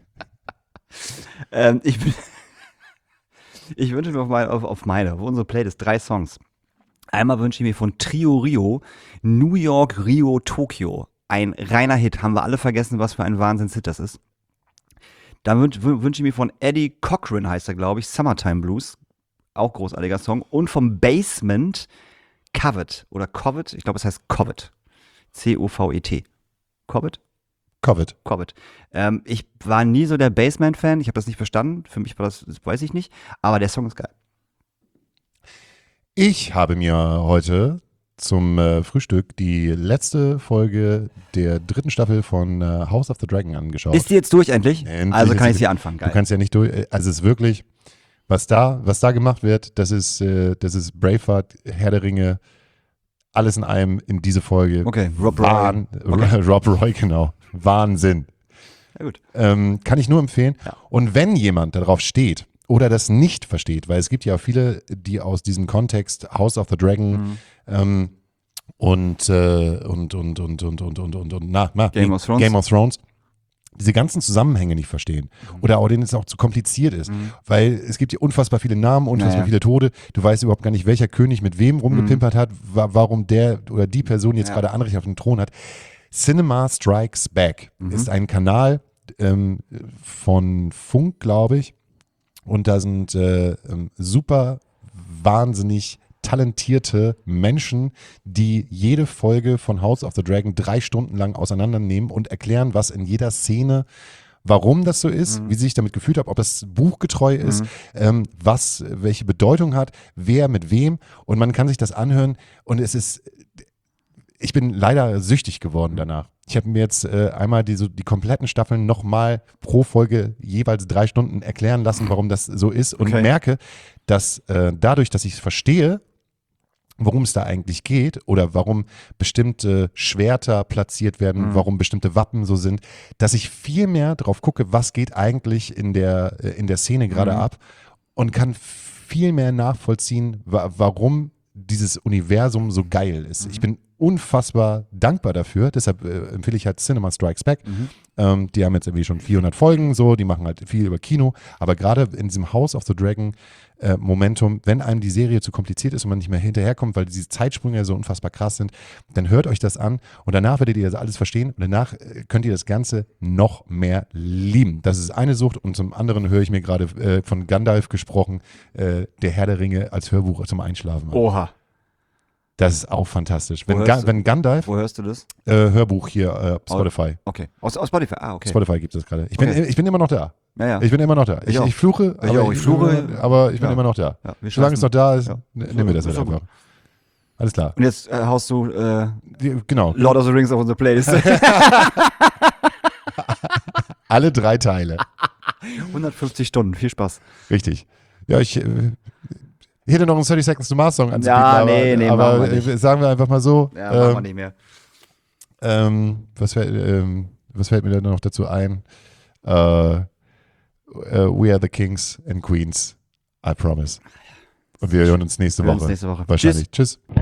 Ich wünsche mir auf unsere Playlist 3 Songs. Einmal wünsche ich mir von Trio Rio New York, Rio, Tokio. Ein reiner Hit. Haben wir alle vergessen, was für ein Wahnsinnshit das ist. Dann wünsche ich mir von Eddie Cochran, heißt er, glaube ich, Summertime Blues. Auch großartiger Song. Und vom Basement Covet oder Covet. Ich glaube, es heißt Covet. C-O-V-E-T. Covet? Covet. Ich war nie so der Basement-Fan. Ich habe das nicht verstanden. Für mich war das weiß ich nicht. Aber der Song ist geil. Ich habe mir heute zum Frühstück die letzte Folge der 3. Staffel von House of the Dragon angeschaut. Ist die jetzt durch endlich? Endlich Also kann ist ich sie anfangen. Geil. Du kannst ja nicht durch. Also es ist wirklich, was da gemacht wird, das ist Braveheart, Herr der Ringe, alles in einem in diese Folge. Okay, Rob Roy. Rob Roy, genau. Wahnsinn. Ja, gut. Kann ich nur empfehlen. Ja. Und wenn jemand darauf steht oder das nicht versteht, weil es gibt ja viele, die aus diesem Kontext House of the Dragon und Game of Thrones diese ganzen Zusammenhänge nicht verstehen oder auch denen es auch zu kompliziert ist, weil es gibt hier unfassbar viele Namen, unfassbar viele Tode, du weißt überhaupt gar nicht, welcher König mit wem rumgepimpert hat, warum der oder die Person jetzt gerade Anrecht auf den Thron hat. Cinema Strikes Back ist ein Kanal von Funk, glaube ich, und da sind super wahnsinnig talentierte Menschen, die jede Folge von House of the Dragon 3 Stunden lang auseinandernehmen und erklären, was in jeder Szene warum das so ist, wie sie sich damit gefühlt hat, ob das buchgetreu ist, welche Bedeutung hat, wer mit wem und man kann sich das anhören und ich bin leider süchtig geworden danach. Ich habe mir jetzt einmal die kompletten Staffeln nochmal pro Folge jeweils 3 Stunden erklären lassen, warum das so ist und merke, dass dadurch, dass ich es verstehe, worum es da eigentlich geht oder warum bestimmte Schwerter platziert werden, warum bestimmte Wappen so sind, dass ich viel mehr drauf gucke, was geht eigentlich in der Szene gerade ab und kann viel mehr nachvollziehen, warum dieses Universum so geil ist. Ich bin unfassbar dankbar dafür, deshalb empfehle ich halt Cinema Strikes Back. Die haben jetzt irgendwie schon 400 Folgen, so, die machen halt viel über Kino, aber gerade in diesem House of the Dragon Momentum, wenn einem die Serie zu kompliziert ist und man nicht mehr hinterherkommt, weil diese Zeitsprünge so unfassbar krass sind, dann hört euch das an und danach werdet ihr das alles verstehen und danach könnt ihr das Ganze noch mehr lieben. Das ist eine Sucht und zum anderen höre ich mir gerade von Gandalf gesprochen, der Herr der Ringe als Hörbuch zum Einschlafen an. Oha. Das ist auch fantastisch. Wenn Gandalf... Wo hörst du das? Hörbuch hier, Spotify. Okay. Aus Spotify, okay. Spotify gibt es gerade. Ich bin immer noch da. Ja. Ich bin immer noch da. Ich fluche, ich fluche, aber ich bin immer noch da. Ja, solange es noch da ist, nehmen wir das halt einfach. Alles klar. Und jetzt haust du genau. Lord of the Rings auf unsere Playlist. Alle 3 Teile. 150 Stunden, viel Spaß. Richtig. Ja, ich hätte noch einen 30 Seconds to Mars Song anzubieten, Ja, aber sagen wir einfach mal so. Ja, machen wir nicht mehr. Was fällt mir da noch dazu ein? We are the Kings and Queens, I promise. Und wir hören uns nächste Woche. Wahrscheinlich. Tschüss.